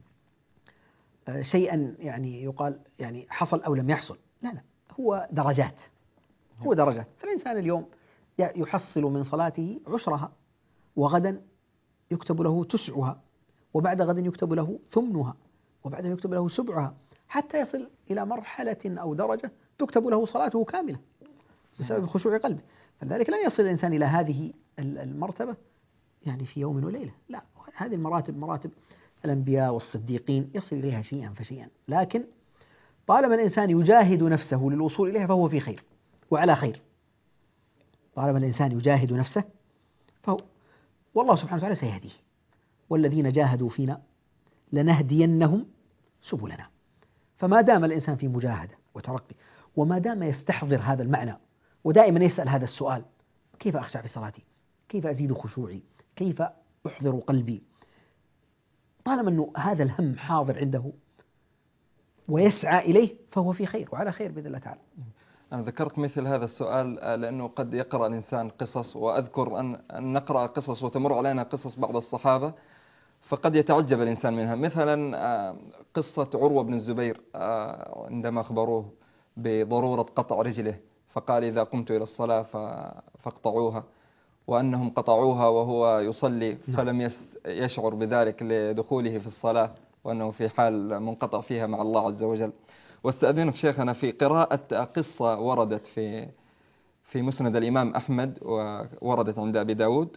شيئا يعني يقال يعني حصل أو لم يحصل، لا لا، هو درجات، هو درجات. فالإنسان اليوم يحصل من صلاته عشرها، وغدا يكتب له تسعها، وبعد غد يكتب له ثمنها، وبعدها يكتب له سبعها، حتى يصل إلى مرحلة أو درجة تكتب له صلاته كاملة بسبب خشوع قلبه. فلذلك لن يصل الإنسان إلى هذه المرتبة يعني في يوم وليلة، لا، هذه المراتب مراتب الأنبياء والصديقين يصل إليها شيئا فشيئا. لكن طالما الإنسان يجاهد نفسه للوصول إليها فهو في خير وعلى خير. طالما الإنسان يجاهد نفسه فهو، والله سبحانه وتعالى سيهديه، والذين جاهدوا فينا لنهدينهم سبلنا. فما دام الإنسان في مجاهدة وترقي، وما دام يستحضر هذا المعنى ودائما يسأل هذا السؤال: كيف أخشع في صلاتي؟ كيف أزيد خشوعي؟ كيف أحضر قلبي؟ طالما أنه هذا الهم حاضر عنده ويسعى إليه فهو في خير وعلى خير بإذن الله تعالى. أنا ذكرت مثل هذا السؤال لأنه قد يقرأ الإنسان قصص، وأذكر أن نقرأ قصص وتمر علينا قصص بعض الصحابة فقد يتعجب الإنسان منها. مثلا قصة عروة بن الزبير عندما أخبروه بضرورة قطع رجله فقال: إذا قمت إلى الصلاة فاقطعوها، وأنهم قطعوها وهو يصلي فلم يشعر بذلك لدخوله في الصلاة، وأنه في حال منقطع فيها مع الله عز وجل. واستأذنك شيخنا في قراءة قصة وردت في في مسند الإمام أحمد ووردت عند أبي داود،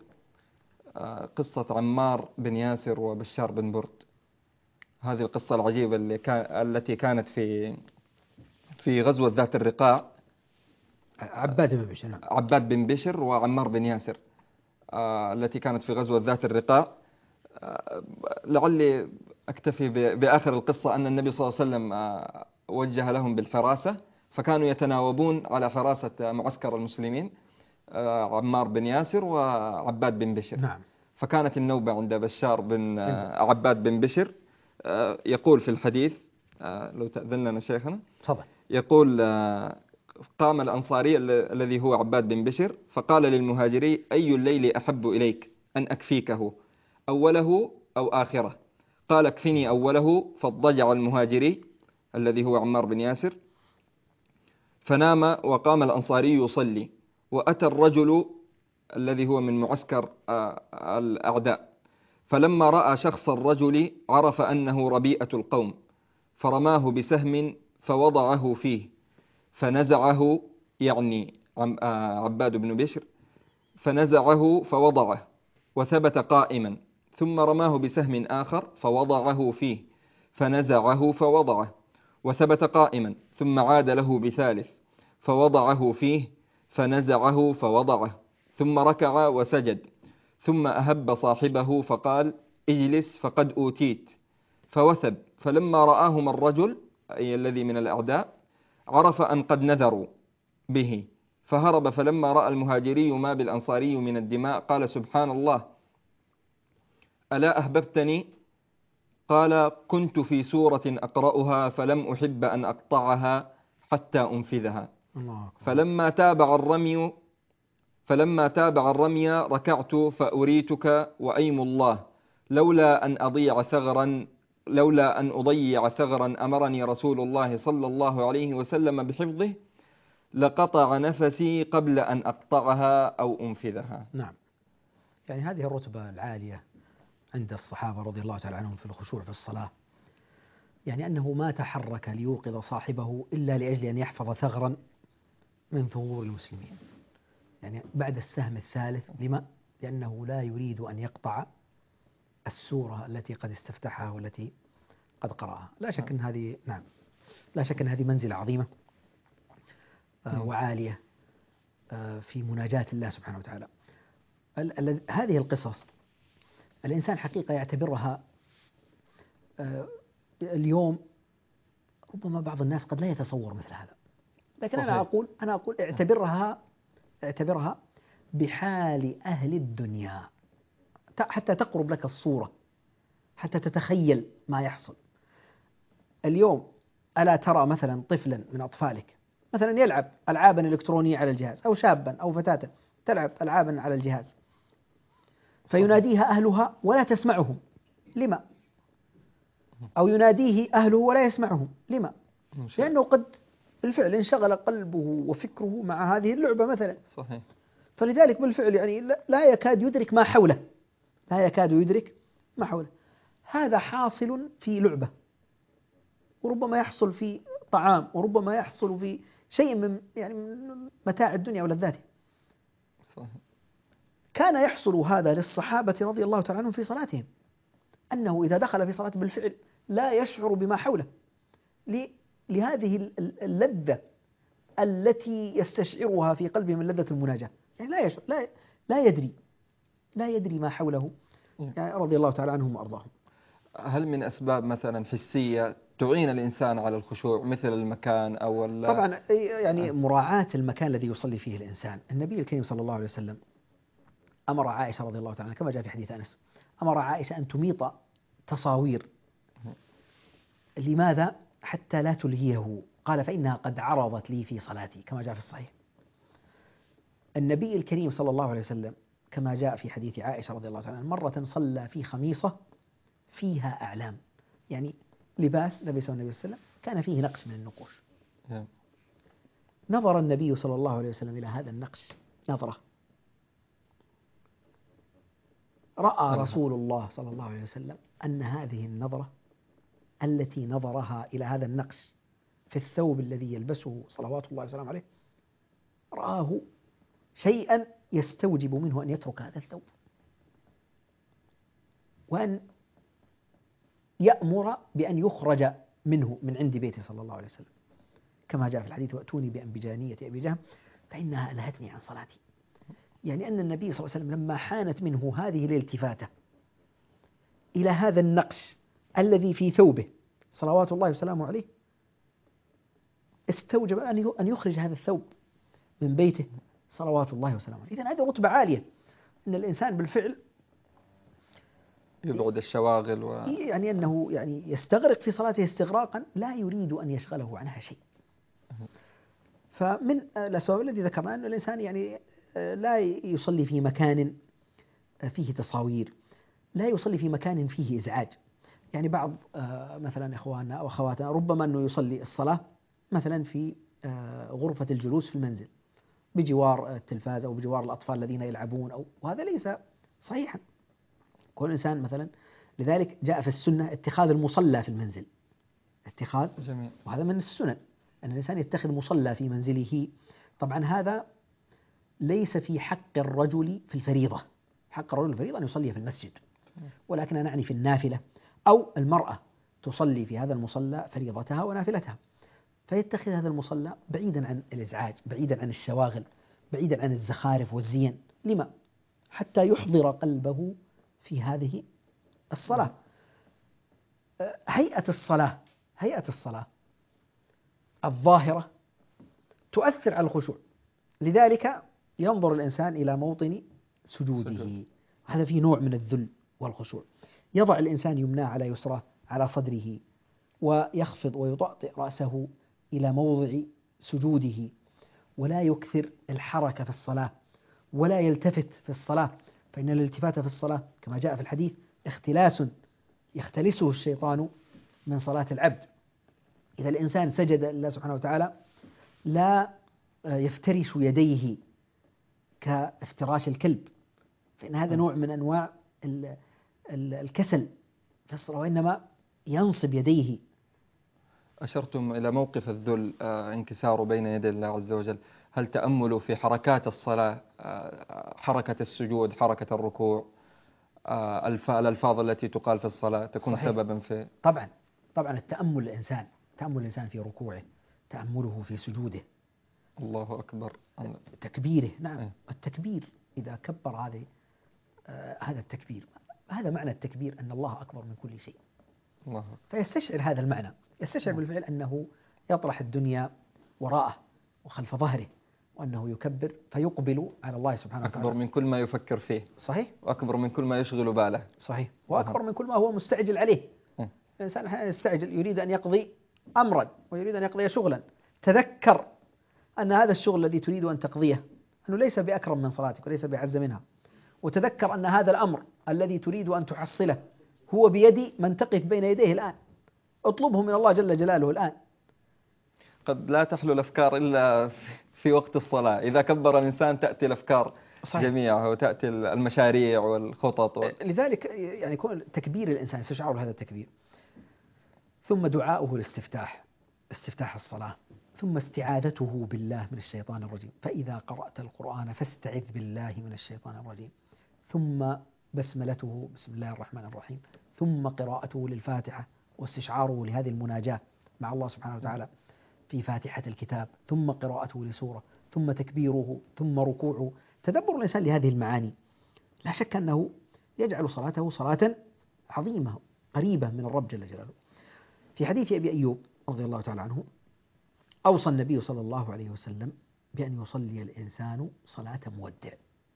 قصة عمار بن ياسر وبشار بن برد. هذه القصة العجيبة اللي كان التي كانت في في غزوة ذات الرقاع. عباد بن بشر. عباد بن بشر وعمار بن ياسر آه التي كانت في غزوة ذات الرقاع. آه لعلي أكتفي بآخر القصة أن النبي صلى الله عليه وسلم آه وجه لهم بالحراسة، فكانوا يتناوبون على حراسة معسكر المسلمين، آه عمار بن ياسر وعباد بن بشر. نعم. فكانت النوبة عند بشار بن آه عباد بن بشر. آه يقول في الحديث، آه لو تأذن لنا شيخنا، تفضل. يقول آه قام الأنصاري الذي هو عباد بن بشر فقال للمهاجري: أي الليل أحب إليك أن أكفيكه، أوله أو آخره؟ قال: اكفني أوله. فاضطجع المهاجري الذي هو عمار بن ياسر فنام، وقام الأنصاري يصلي، وأتى الرجل الذي هو من معسكر الأعداء، فلما رأى شخص الرجل عرف أنه ربيئة القوم، فرماه بسهم فوضعه فيه فنزعه، يعني عباد بن بشر، فنزعه فوضعه وثبت قائما، ثم رماه بسهم آخر فوضعه فيه فنزعه فوضعه وثبت قائما، ثم عاد له بثالث فوضعه فيه فنزعه فوضعه، ثم ركع وسجد، ثم أهب صاحبه فقال: اجلس فقد أوتيت، فوثب، فلما رآهما الرجل أي الذي من الأعداء عرف أن قد نذروا به فهرب، فلما رأى المهاجري ما بالأنصاري من الدماء قال: سبحان الله، ألا أحببتني؟ قال: كنت في سورة أقرأها فلم أحب أن أقطعها حتى أنفذها. فلما تابع الرمي فلما تابع الرمي ركعت فأريتك وأيم الله، لولا أن أضيع ثغرا لولا أن أضيع ثغرا أمرني رسول الله صلى الله عليه وسلم بحفظه لقطع نفسي قبل أن أقطعها أو أنفذها. نعم. يعني هذه الرتبة العالية عند الصحابة رضي الله تعالى عنهم في الخشوع في الصلاة، يعني أنه ما تحرك ليوقظ صاحبه إلا لأجل أن يحفظ ثغرا من ثغور المسلمين. يعني بعد السهم الثالث، لما؟ لأنه لا يريد أن يقطع السورة التي قد استفتحها والتي قد قرأها. لا شك أن هذه نعم لا شك أن هذه منزلة عظيمة آه وعالية آه في مناجاة الله سبحانه وتعالى. هذه القصص الإنسان حقيقة يعتبرها آه اليوم، ربما بعض الناس قد لا يتصور مثل هذا، لكن صحيح. أنا أقول أنا أقول اعتبرها اعتبرها بحال أهل الدنيا حتى تقرب لك الصورة، حتى تتخيل ما يحصل. اليوم ألا ترى مثلا طفلا من أطفالك مثلا يلعب ألعابا إلكترونية على الجهاز، أو شابا أو فتاة تلعب ألعابا على الجهاز، فيناديها أهلها ولا تسمعهم، لما؟ أو يناديه أهله ولا يسمعهم، لما؟ لأنه قد بالفعل انشغل قلبه وفكره مع هذه اللعبة مثلا. صحيح. فلذلك بالفعل يعني لا يكاد يدرك ما حوله لا يكاد يدرك ما حوله. هذا حاصل في لعبة، وربما يحصل في طعام، وربما يحصل في شيء من يعني من متاع الدنيا ولذاته. صحيح. كان يحصل هذا للصحابة رضي الله تعالى عنهم في صلاتهم، أنه إذا دخل في صلاته بالفعل لا يشعر بما حوله لهذه اللذة التي يستشعرها في قلبه من لذة المناجاة. يعني لا يشعر لا لا يدري لا يدري ما حوله، يعني رضي الله تعالى عنهم وأرضاهم. هل من أسباب مثلا حسية تعين الإنسان على الخشوع مثل المكان أو طبعا يعني مراعاة المكان الذي يصلي فيه الإنسان. النبي الكريم صلى الله عليه وسلم أمر عائشة رضي الله تعالى عنها كما جاء في حديث أنس، أمر عائشة أن تميط تصاوير. لماذا؟ حتى لا تلهيه، قال: فإنها قد عرضت لي في صلاتي، كما جاء في الصحيح. النبي الكريم صلى الله عليه وسلم كما جاء في حديث عائشة رضي الله تعالى عنها مرة صلى في خميصة فيها أعلام، يعني لباس لبسه النبي صلى الله عليه وسلم كان فيه نقش من النقوش. نظر النبي صلى الله عليه وسلم إلى هذا النقش نظرة، رأى رسول الله صلى الله عليه وسلم أن هذه النظرة التي نظرها إلى هذا النقش في الثوب الذي يلبسه صلوات الله وسلامه عليه رآه شيئا يستوجب منه أن يترك هذا الثوب وأن يأمر بأن يخرج منه من عند بيته صلى الله عليه وسلم، كما جاء في الحديث: وأتوني بأنبجانية أبي جهم فإنها ألهتني عن صلاتي. يعني أن النبي صلى الله عليه وسلم لما حانت منه هذه الالتفاتة إلى هذا النقش الذي في ثوبه صلوات الله وسلامه عليه، استوجب أن يخرج هذا الثوب من بيته صلوات الله وسلامه عليه. إذن هذه رتبة عالية، أن الإنسان بالفعل يبعد الشواغل و... يعني أنه يعني يستغرق في صلاته استغراقا لا يريد أن يشغله عنها شيء. فمن الأسباب الذي ذكرنا أن الإنسان يعني لا يصلي في مكان فيه تصاوير، لا يصلي في مكان فيه إزعاج. يعني بعض مثلا إخواننا أو أخواتنا ربما أنه يصلي الصلاة مثلا في غرفة الجلوس في المنزل بجوار التلفاز أو بجوار الأطفال الذين يلعبون، أو وهذا ليس صحيحا. كل إنسان مثلا، لذلك جاء في السنة اتخاذ المصلى في المنزل، اتخاذ جميل. وهذا من السنن أن الإنسان يتخذ مصلى في منزله. طبعا هذا ليس في حق الرجل في الفريضة، حق الرجل الفريضة أن يصلي في المسجد، ولكن أنا أعني في النافلة، أو المرأة تصلي في هذا المصلى فريضتها ونافلتها، فيتخذ هذا المصلى بعيدا عن الإزعاج، بعيدا عن الشواغل، بعيدا عن الزخارف والزين. لما؟ حتى يحضر قلبه في هذه الصلاة. هيئة الصلاة هيئة الصلاة الظاهرة تؤثر على الخشوع، لذلك ينظر الإنسان إلى موطن سجوده سجود. هذا فيه نوع من الذل والخشوع. يضع الإنسان يمناه على يسراه على صدره، ويخفض ويطأطئ رأسه إلى موضع سجوده، ولا يكثر الحركة في الصلاة، ولا يلتفت في الصلاة، فإن الالتفات في الصلاة كما جاء في الحديث اختلاس يختلسه الشيطان من صلاة العبد. إذا الإنسان سجد لله سبحانه وتعالى لا يفترش يديه كافتراش الكلب، فإن هذا نوع من أنواع الكسل في الصلاة، وإنما ينصب يديه. أشرتم إلى موقف الذل، آه انكسار بين يدي الله عز وجل. هل تأملوا في حركات الصلاة، آه حركة السجود، حركة الركوع، آه الألفاظ التي تقال في الصلاة تكون صحيح. سببا في طبعا طبعا التأمل الإنسان تأمل الإنسان في ركوعه، تأمله في سجوده، الله أكبر، تكبيره. نعم أه. التكبير إذا كبر هذه آه هذا التكبير، هذا معنى التكبير أن الله أكبر من كل شيء. الله. فيستشعر هذا المعنى، يستشعر أه. بالفعل أنه يطرح الدنيا وراءه وخلف ظهره، وأنه يكبر فيقبل على الله سبحانه أكبر وتعالى. أكبر من كل ما يفكر فيه. صحيح. وأكبر من كل ما يشغل باله. صحيح. وأكبر من كل ما هو مستعجل عليه. أه. الإنسان يستعجل، يريد أن يقضي أمرا ويريد أن يقضي شغلا، تذكر أن هذا الشغل الذي تريد أن تقضيه أنه ليس بأكرم من صلاتك وليس بأعز منها، وتذكر أن هذا الأمر الذي تريد أن تحصله هو بيد من تقف بين يديه الآن، اطلبه من الله جل جلاله الآن. قد لا تحلو الأفكار إلا في وقت الصلاة، إذا كبر الإنسان تأتي الأفكار صحيح. جميعها، وتأتي المشاريع والخطط و... لذلك يعني يكون تكبير الإنسان استشعار هذا التكبير، ثم دعاؤه الاستفتاح، استفتاح الصلاة، ثم استعاذته بالله من الشيطان الرجيم، فإذا قرأت القرآن فاستعذ بالله من الشيطان الرجيم، ثم بسملته بسم الله الرحمن الرحيم، ثم قراءته للفاتحة واستشعاره لهذه المناجاة مع الله سبحانه وتعالى في فاتحة الكتاب، ثم قراءته لسورة، ثم تكبيره، ثم ركوعه. تدبر الإنسان لهذه المعاني لا شك أنه يجعل صلاته صلاة عظيمة قريبة من الرب جل جلاله. في حديث أبي أيوب رضي الله تعالى عنه أوصى النبي صلى الله عليه وسلم بأن يصلي الإنسان صلاة مودع.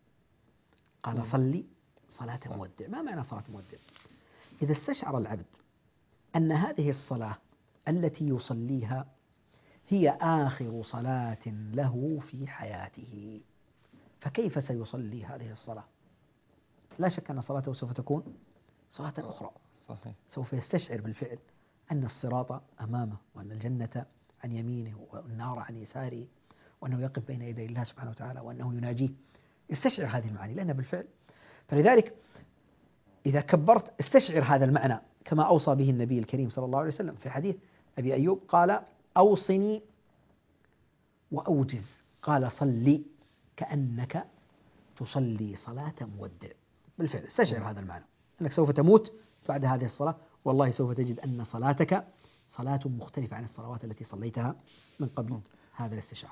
قال صلي صلاة مودع. ما معنى صلاة مودع؟ إذا استشعر العبد أن هذه الصلاة التي يصليها هي آخر صلاة له في حياته، فكيف سيصلي هذه الصلاة؟ لا شك أن صلاته سوف تكون صلاة أخرى. صحيح. سوف يستشعر بالفعل أن الصراط أمامه، وأن الجنة عن يمينه والنار عن يساره، وأنه يقف بين يدي الله سبحانه وتعالى، وأنه يناجيه. يستشعر هذه المعاني لأنها بالفعل. فلذلك إذا كبرت استشعر هذا المعنى كما أوصى به النبي الكريم صلى الله عليه وسلم في حديث أبي أيوب، قال أوصني وأوجز، قال صلي كأنك تصلي صلاة مودع. بالفعل استشعر هذا المعنى، أنك سوف تموت بعد هذه الصلاة، والله سوف تجد أن صلاتك صلاة مختلفة عن الصلوات التي صليتها من قبل. هذا الاستشعار.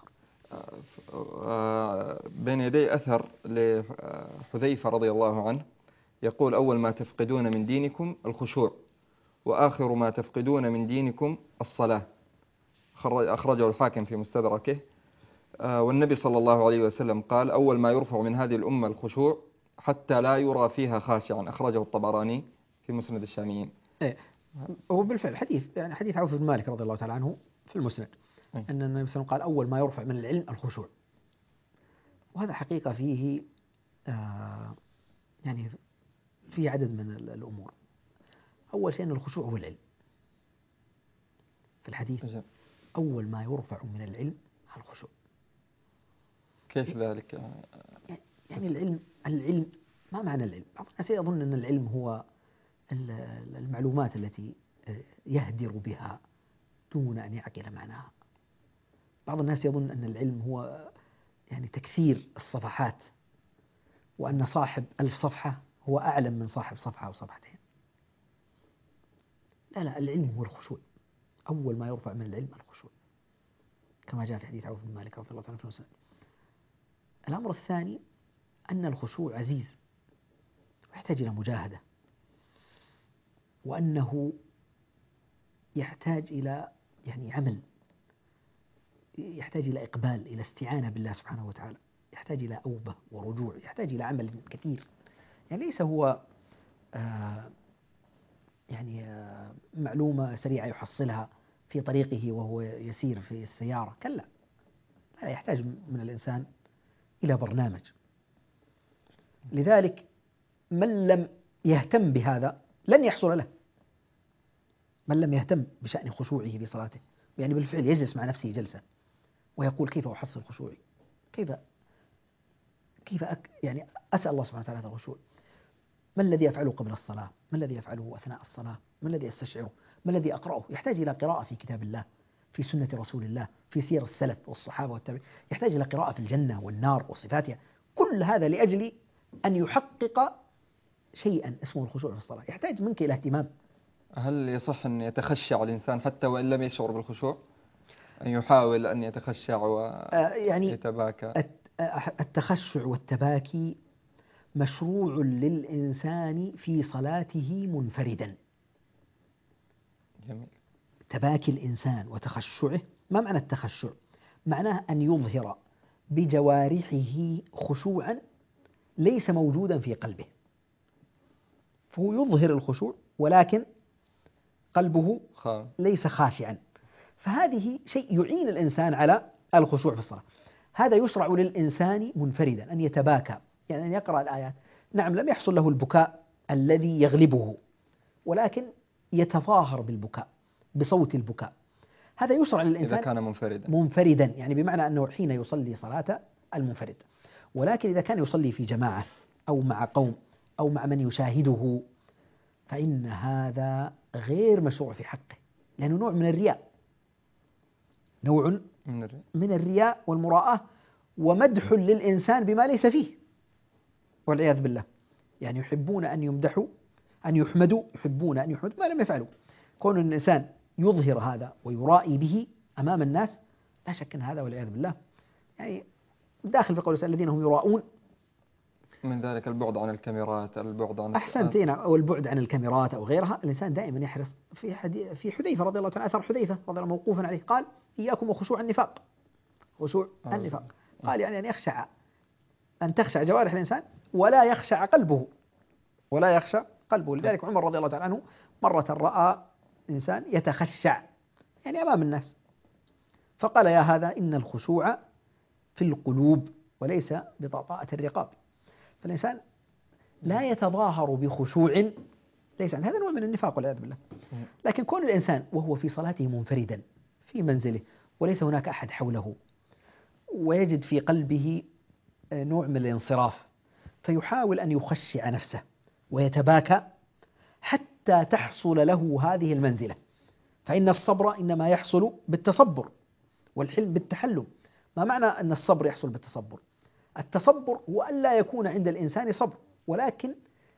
بين يدي أثر لحذيفة رضي الله عنه يقول: أول ما تفقدون من دينكم الخشوع، وآخر ما تفقدون من دينكم الصلاة. أخرجه الحاكم في مستدركه. والنبي صلى الله عليه وسلم قال: أول ما يرفع من هذه الأمة الخشوع حتى لا يرى فيها خاشعا. أخرجه الطبراني في مسند الشاميين. إيه، هو بالفعل حديث، يعني حديث عوف بن مالك رضي الله تعالى عنه في المسند، إيه؟ أن النبي صلى الله عليه وسلم قال: أول ما يرفع من العلم الخشوع. وهذا حقيقة فيه آه يعني في عدد من الأمور. أول شيء أن الخشوع هو العلم. في الحديث أول ما يرفع من العلم الخشوع. كيف ذلك؟ يعني العلم العلم ما معنى العلم؟ بعض الناس يظن أن العلم هو المعلومات التي يهدر بها دون أن يعقل معناها. بعض الناس يظن أن العلم هو يعني تكثير الصفحات، وأن صاحب ألف صفحة هو أعلم من صاحب صفحة أو صفحتين. لا لا، العلم هو الخشوع. أول ما يرفع من العلم الخشوع، كما جاء في حديث عوف بن مالك رضي الله عنه في المسند. الأمر الثاني أن الخشوع عزيز ويحتاج إلى مجاهدة، وأنه يحتاج إلى يعني عمل، يحتاج إلى إقبال، إلى استعانة بالله سبحانه وتعالى، يحتاج إلى أوبة ورجوع، يحتاج إلى عمل كثير. يعني ليس هو آه يعني آه معلومة سريعة يحصلها في طريقه وهو يسير في السيارة، كلا، لا، يحتاج من الإنسان إلى برنامج. لذلك من لم يهتم بهذا لن يحصل له. من لم يهتم بشأن خشوعه في صلاته، يعني بالفعل يجلس مع نفسه جلسة ويقول: كيف أحصل خشوعي؟ كيف كيف أك يعني أسأل الله سبحانه وتعالى هذا الخشوع؟ ما الذي أفعله قبل الصلاة؟ ما الذي أفعله أثناء الصلاة؟ ما الذي أستشعره؟ ما الذي أقرأه؟ يحتاج إلى قراءة في كتاب الله، في سنة رسول الله، في سير السلف والصحابة والتابعين. يحتاج إلى قراءة في الجنة والنار وصفاتها. كل هذا لأجل أن يحقق شيئا اسمه الخشوع في الصلاة. يحتاج منك إلى اهتمام. هل يصح أن يتخشع الإنسان حتى وإن لم يشعر بالخشوع؟ أن يحاول أن يتخشع ويتباكى؟ يعني التخشع والتباكي مشروع للإنسان في صلاته منفردا. جميل. تباكي الإنسان وتخشعه، ما معنى التخشع؟ معناه أن يظهر بجوارحه خشوعا ليس موجودا في قلبه، فهو يظهر الخشوع ولكن قلبه ليس خاشعا. فهذه شيء يعين الإنسان على الخشوع في الصلاة. هذا يشرع للإنسان منفردا أن يتباكى، يعني أن يقرأ الآيات. نعم، لم يحصل له البكاء الذي يغلبه، ولكن يتظاهر بالبكاء بصوت البكاء. هذا يشرع للإنسان إذا كان منفردا. منفردا يعني بمعنى أنه حين يصلي صلاة المنفرد. ولكن إذا كان يصلي في جماعة أو مع قوم أو مع من يشاهده فإن هذا غير مشروع في حقه، لأنه نوع من الرياء، نوع من الرياء والمراءة، ومدح للإنسان بما ليس فيه والعياذ بالله. يعني يحبون أن يمدحوا، أن يحمدوا، يحبون أن يحمدوا ما لم يفعلوا. كون الإنسان يظهر هذا ويرائي به أمام الناس، لا شك أن هذا والعياذ بالله يعني داخل في قول الذين هم يراؤون. من ذلك البعد عن الكاميرات، البعد عن أحسنت، أو البعد عن الكاميرات أو غيرها. الإنسان دائما يحرص. في حديث في حذيفة رضي الله عنه، أثر حذيفة رضي الله موقوفا عليه، قال: إياكم وخشوع النفاق. خشوع آه. النفاق، قال يعني أن يخشع، أن تخشع جوارح الإنسان ولا يخشع قلبه، ولا يخشع قلبه. لذلك عمر رضي الله عنه مرة رأى إنسان يتخشع يعني أمام الناس، فقال: يا هذا إن الخشوع في القلوب وليس بطاطاءة الرقاب. فالإنسان لا يتظاهر بخشوع ليس عن هذا نوع من النفاق والعياذ بالله. لكن كون الإنسان وهو في صلاته منفردا في منزله وليس هناك أحد حوله، ويجد في قلبه نوع من الانصراف، فيحاول أن يخشع نفسه ويتباكى حتى تحصل له هذه المنزلة، فإن الصبر إنما يحصل بالتصبر، والحلم بالتحلم. ما معنى أن الصبر يحصل بالتصبر؟ التصبر هو ألا يكون عند الإنسان صبر، ولكن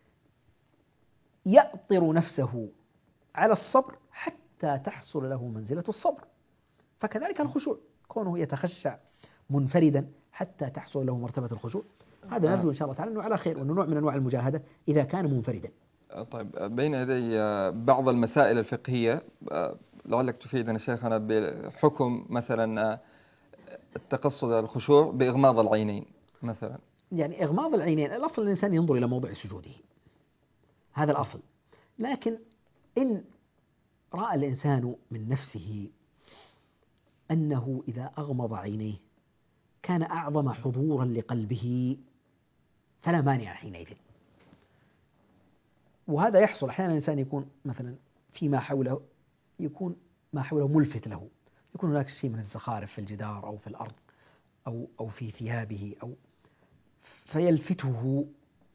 يأطر نفسه على الصبر حتى تحصل له منزلة الصبر. فكذلك الخشوع، كونه يتخشع منفردا حتى تحصل له مرتبة الخشوع، هذا نرجو إن شاء الله تعالى أنه على خير، وأنه نوع من أنواع المجاهدة إذا كان منفردا. طيب، بين يدي بعض المسائل الفقهية لعلك تفيدنا شيخنا بحكم مثلا التقصد الخشوع بإغماض العينين مثلا. يعني إغماض العينين، الأصل الإنسان ينظر إلى موضع سجوده، هذا الأصل. لكن إن رأى الإنسان من نفسه أنه إذا أغمض عينيه كان أعظم حضورا لقلبه فلا مانع حينئذ. وهذا يحصل أحيانا، الإنسان يكون مثلا فيما حوله، يكون ما حوله ملفت له، يكون هناك شيء من الزخارف في الجدار أو في الأرض أو أو في ثيابه، أو فيلفته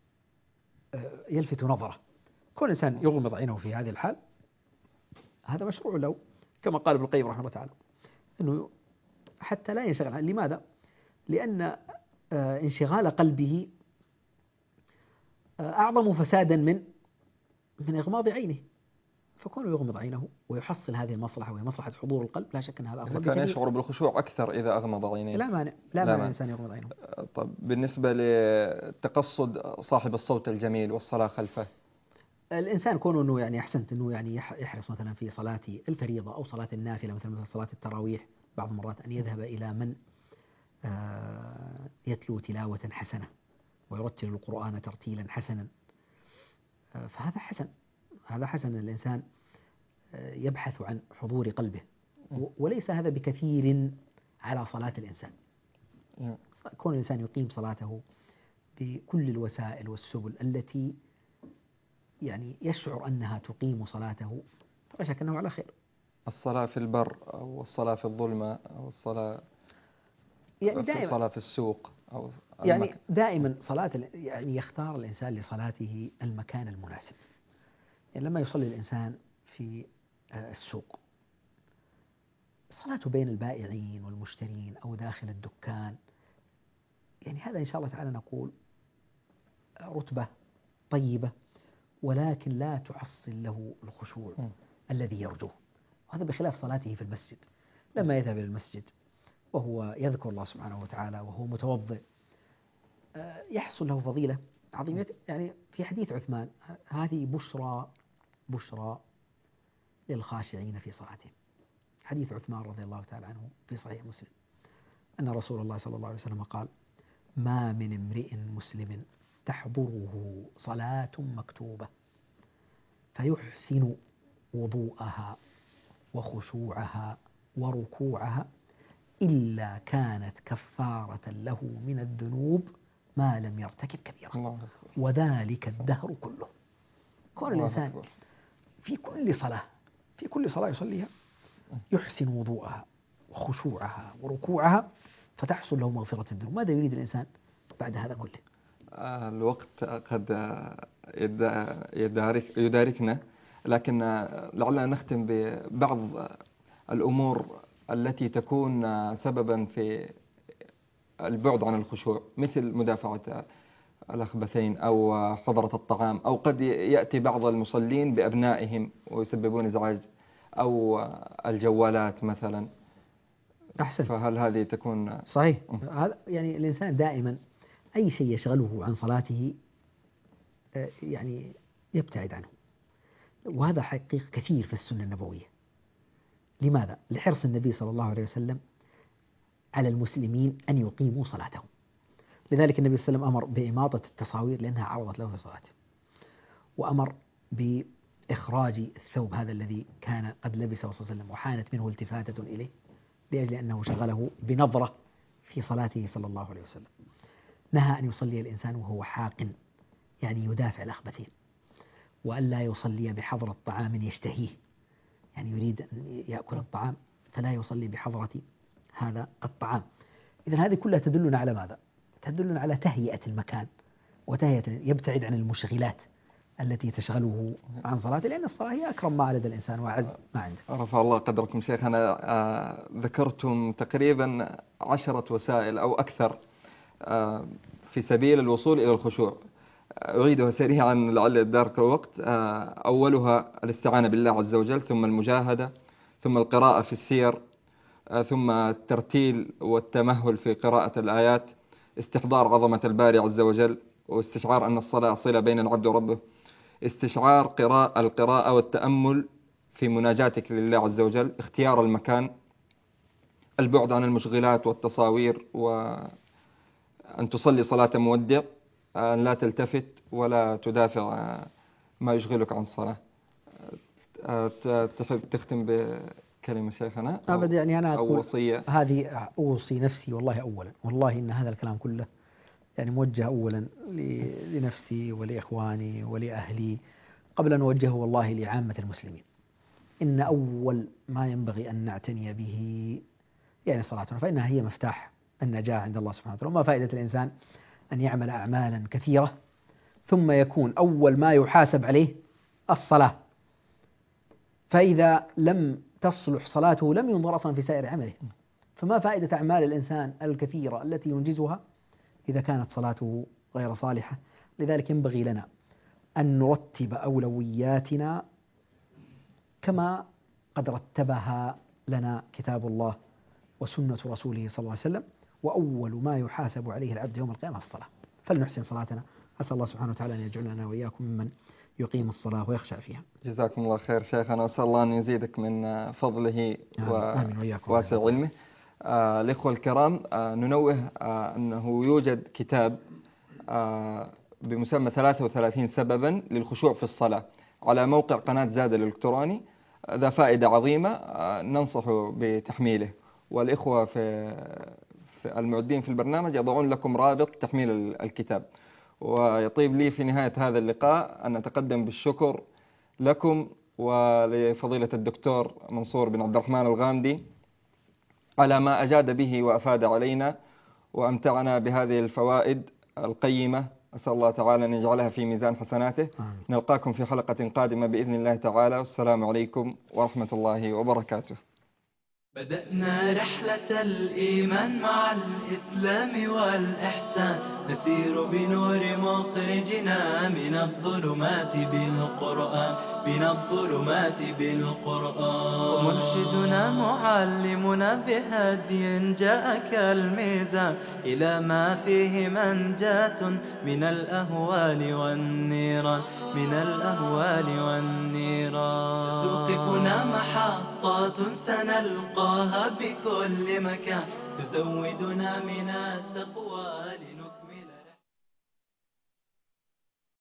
يلفت نظره. كل إنسان يغمض عينه في هذه الحال هذا مشروع له، كما قال ابن القيم رحمه الله تعالى، أنه حتى لا ينشغل عنه. لماذا؟ لأن انشغال قلبه أعظم فسادا من من إغماض عينه. فكونه يغمض عينه ويحصل هذه المصلحة وهي مصلحة حضور القلب، لا شك أن هذا أفضل بكثير. كان يشعر بالخشوع أكثر إذا أغمض عينيه. لا مانع، لا مانع الإنسان يغمض عينه. طب بالنسبة لتقصد صاحب الصوت الجميل والصلاة خلفه، الإنسان كونه أنه يعني أحسنت أنه يعني يحرص مثلا في صلاة الفريضة أو صلاة النافلة، مثلا مثل صلاة التراويح، بعض المرات أن يذهب إلى من يتلو تلاوة حسنة ويرتل القرآن ترتيلا حسنا، فهذا حسن. هذا حسن. الإنسان يبحث عن حضور قلبه، وليس هذا بكثير على صلاة الإنسان. كون الإنسان يقيم صلاته بكل الوسائل والسبل التي يعني يشعر أنها تقيم صلاته، فلا شك أنه على خير. الصلاة في البر أو الصلاة في الظلمة أو الصلاة يعني دائما الصلاة في السوق أو يعني المكان. دائما صلاة يعني يختار الإنسان لصلاته المكان المناسب. يعني لما يصلي الإنسان في السوق، صلاته بين البائعين والمشترين أو داخل الدكان، يعني هذا إن شاء الله تعالى نقول رتبة طيبة، ولكن لا تحصل له الخشوع م. الذي يرجوه. وهذا بخلاف صلاته في المسجد. لما يذهب إلى المسجد وهو يذكر الله سبحانه وتعالى وهو متوضئ، يحصل له فضيلة عظيمة. يعني في حديث عثمان، هذه بشرى بشرى للخاشعين في صلاتهم. حديث عثمان رضي الله تعالى عنه في صحيح مسلم أن رسول الله صلى الله عليه وسلم قال: ما من امرئ مسلم تحضره صلاة مكتوبة فيحسن وضوءها وخشوعها وركوعها إلا كانت كفارة له من الذنوب ما لم يرتكب كبيرة، وذلك الدهر كله. كون الإنسان في كل صلاة في كل صلاة يصليها يحسن وضوءها وخشوعها وركوعها فتحصل له مغفرة الذنوب. ماذا يريد الإنسان بعد هذا كله؟ الوقت قد يدارك يداركنا، لكن لعلنا نختم ببعض الأمور التي تكون سببا في البعد عن الخشوع، مثل مدافعة الأخبثين أو حضرة الطعام، أو قد يأتي بعض المصلين بأبنائهم ويسببون إزعاج، أو الجوالات مثلا. أحسن. فهل هذه تكون صحيح؟ هذا يعني الإنسان دائما أي شيء يشغله عن صلاته يعني يبتعد عنه، وهذا حقيقة كثير في السنة النبوية. لماذا؟ لحرص النبي صلى الله عليه وسلم على المسلمين أن يقيموا صلاتهم. لذلك النبي صلى الله عليه وسلم أمر بإماطة التصاوير لأنها عرضت له في صلاته، وأمر بإخراج الثوب هذا الذي كان قد لبسه صلى الله عليه وسلم وحانت منه التفاتة إليه لأجل أنه شغله بنظرة في صلاته صلى الله عليه وسلم. نهى أن يصلي الإنسان وهو حاق، يعني يدافع الأخبثين، وأن لا يصلي بحضرة طعام يشتهيه، يعني يريد أن يأكل الطعام فلا يصلي بحضرة هذا الطعام. إذن هذه كلها تدلنا على ماذا؟ تدلنا على تهيئة المكان وتهيئة، يبتعد عن المشغلات التي تشغله عن صلاته، لأن الصلاة هي أكرم ما لدى الإنسان وأعز ما عنده. رفع الله قدركم شيخنا. آه ذكرتم تقريبا عشرة وسائل أو أكثر آه في سبيل الوصول إلى الخشوع، أعيدها سريعا لعل دارك الوقت. آه أولها الاستعانة بالله عز وجل، ثم المجاهدة، ثم القراءة في السير، آه ثم الترتيل والتمهل في قراءة الآيات، استحضار عظمة الباري عز وجل، واستشعار أن الصلاة صلة بين العبد وربه، استشعار قراءة القراءة والتأمل في مناجاتك لله عز وجل، اختيار المكان، البعد عن المشغلات والتصاوير، وأن تصلي صلاة مودع، أن لا تلتفت ولا تدافع ما يشغلك عن الصلاة. تحب تختم بكلمة شيخنا أو, أبدا يعني أنا أو وصية؟ هذه أوصي نفسي والله أولا، والله إن هذا الكلام كله يعني موجه أولا لنفسي ولإخواني ولأهلي قبل أن أوجهه والله لعامة المسلمين. إن أول ما ينبغي أن نعتني به يعني صلاتنا، فإنها هي مفتاح النجاة عند الله سبحانه وتعالى. وما فائدة الإنسان أن يعمل أعمالا كثيرة ثم يكون أول ما يحاسب عليه الصلاة، فإذا لم تصلح صلاته لم ينظر أصلا في سائر عمله. فما فائدة أعمال الإنسان الكثيرة التي ينجزها إذا كانت صلاته غير صالحة؟ لذلك ينبغي لنا أن نرتب أولوياتنا كما قد رتبها لنا كتاب الله وسنة رسوله صلى الله عليه وسلم. وأول ما يحاسب عليه العبد يوم القيامة الصلاة، فلنحسن صلاتنا. أسأل الله سبحانه وتعالى أن يجعلنا وإياكم ممن يقيم الصلاة ويخشع فيها. جزاكم الله خير شيخنا، وأسأل الله أن يزيدك من فضله وواسع علمه. آه الإخوة الكرام، آه ننوه آه أنه يوجد كتاب آه بمسمى ثلاثة وثلاثين سببا للخشوع في الصلاة على موقع قناة زاد الإلكتروني، ذا فائدة عظيمة، آه ننصح بتحميله. والإخوة في, في المعدين في البرنامج يضعون لكم رابط تحميل الكتاب. ويطيب لي في نهاية هذا اللقاء أن أتقدم بالشكر لكم ولفضيلة الدكتور منصور بن عبد الرحمن الغامدي على ما أجاد به وأفاد علينا وأمتعنا بهذه الفوائد القيمة. أسأل الله تعالى أن يجعلها في ميزان حسناته. آمين. نلقاكم في حلقة قادمة بإذن الله تعالى، والسلام عليكم ورحمة الله وبركاته. بدأنا رحلة الإيمان مع الإسلام والإحسان، نسير بنور مخرجنا من الظلمات بالقرآن، من الظلمات بالقرآن. ومرشدنا معلمنا بهدي جاء كالميزان إلى ما فيه منجاة من الأهوال والنيران، من الأهوال والنيران. توقفنا محطات سنلقاها بكل مكان، تزودنا من التقوى.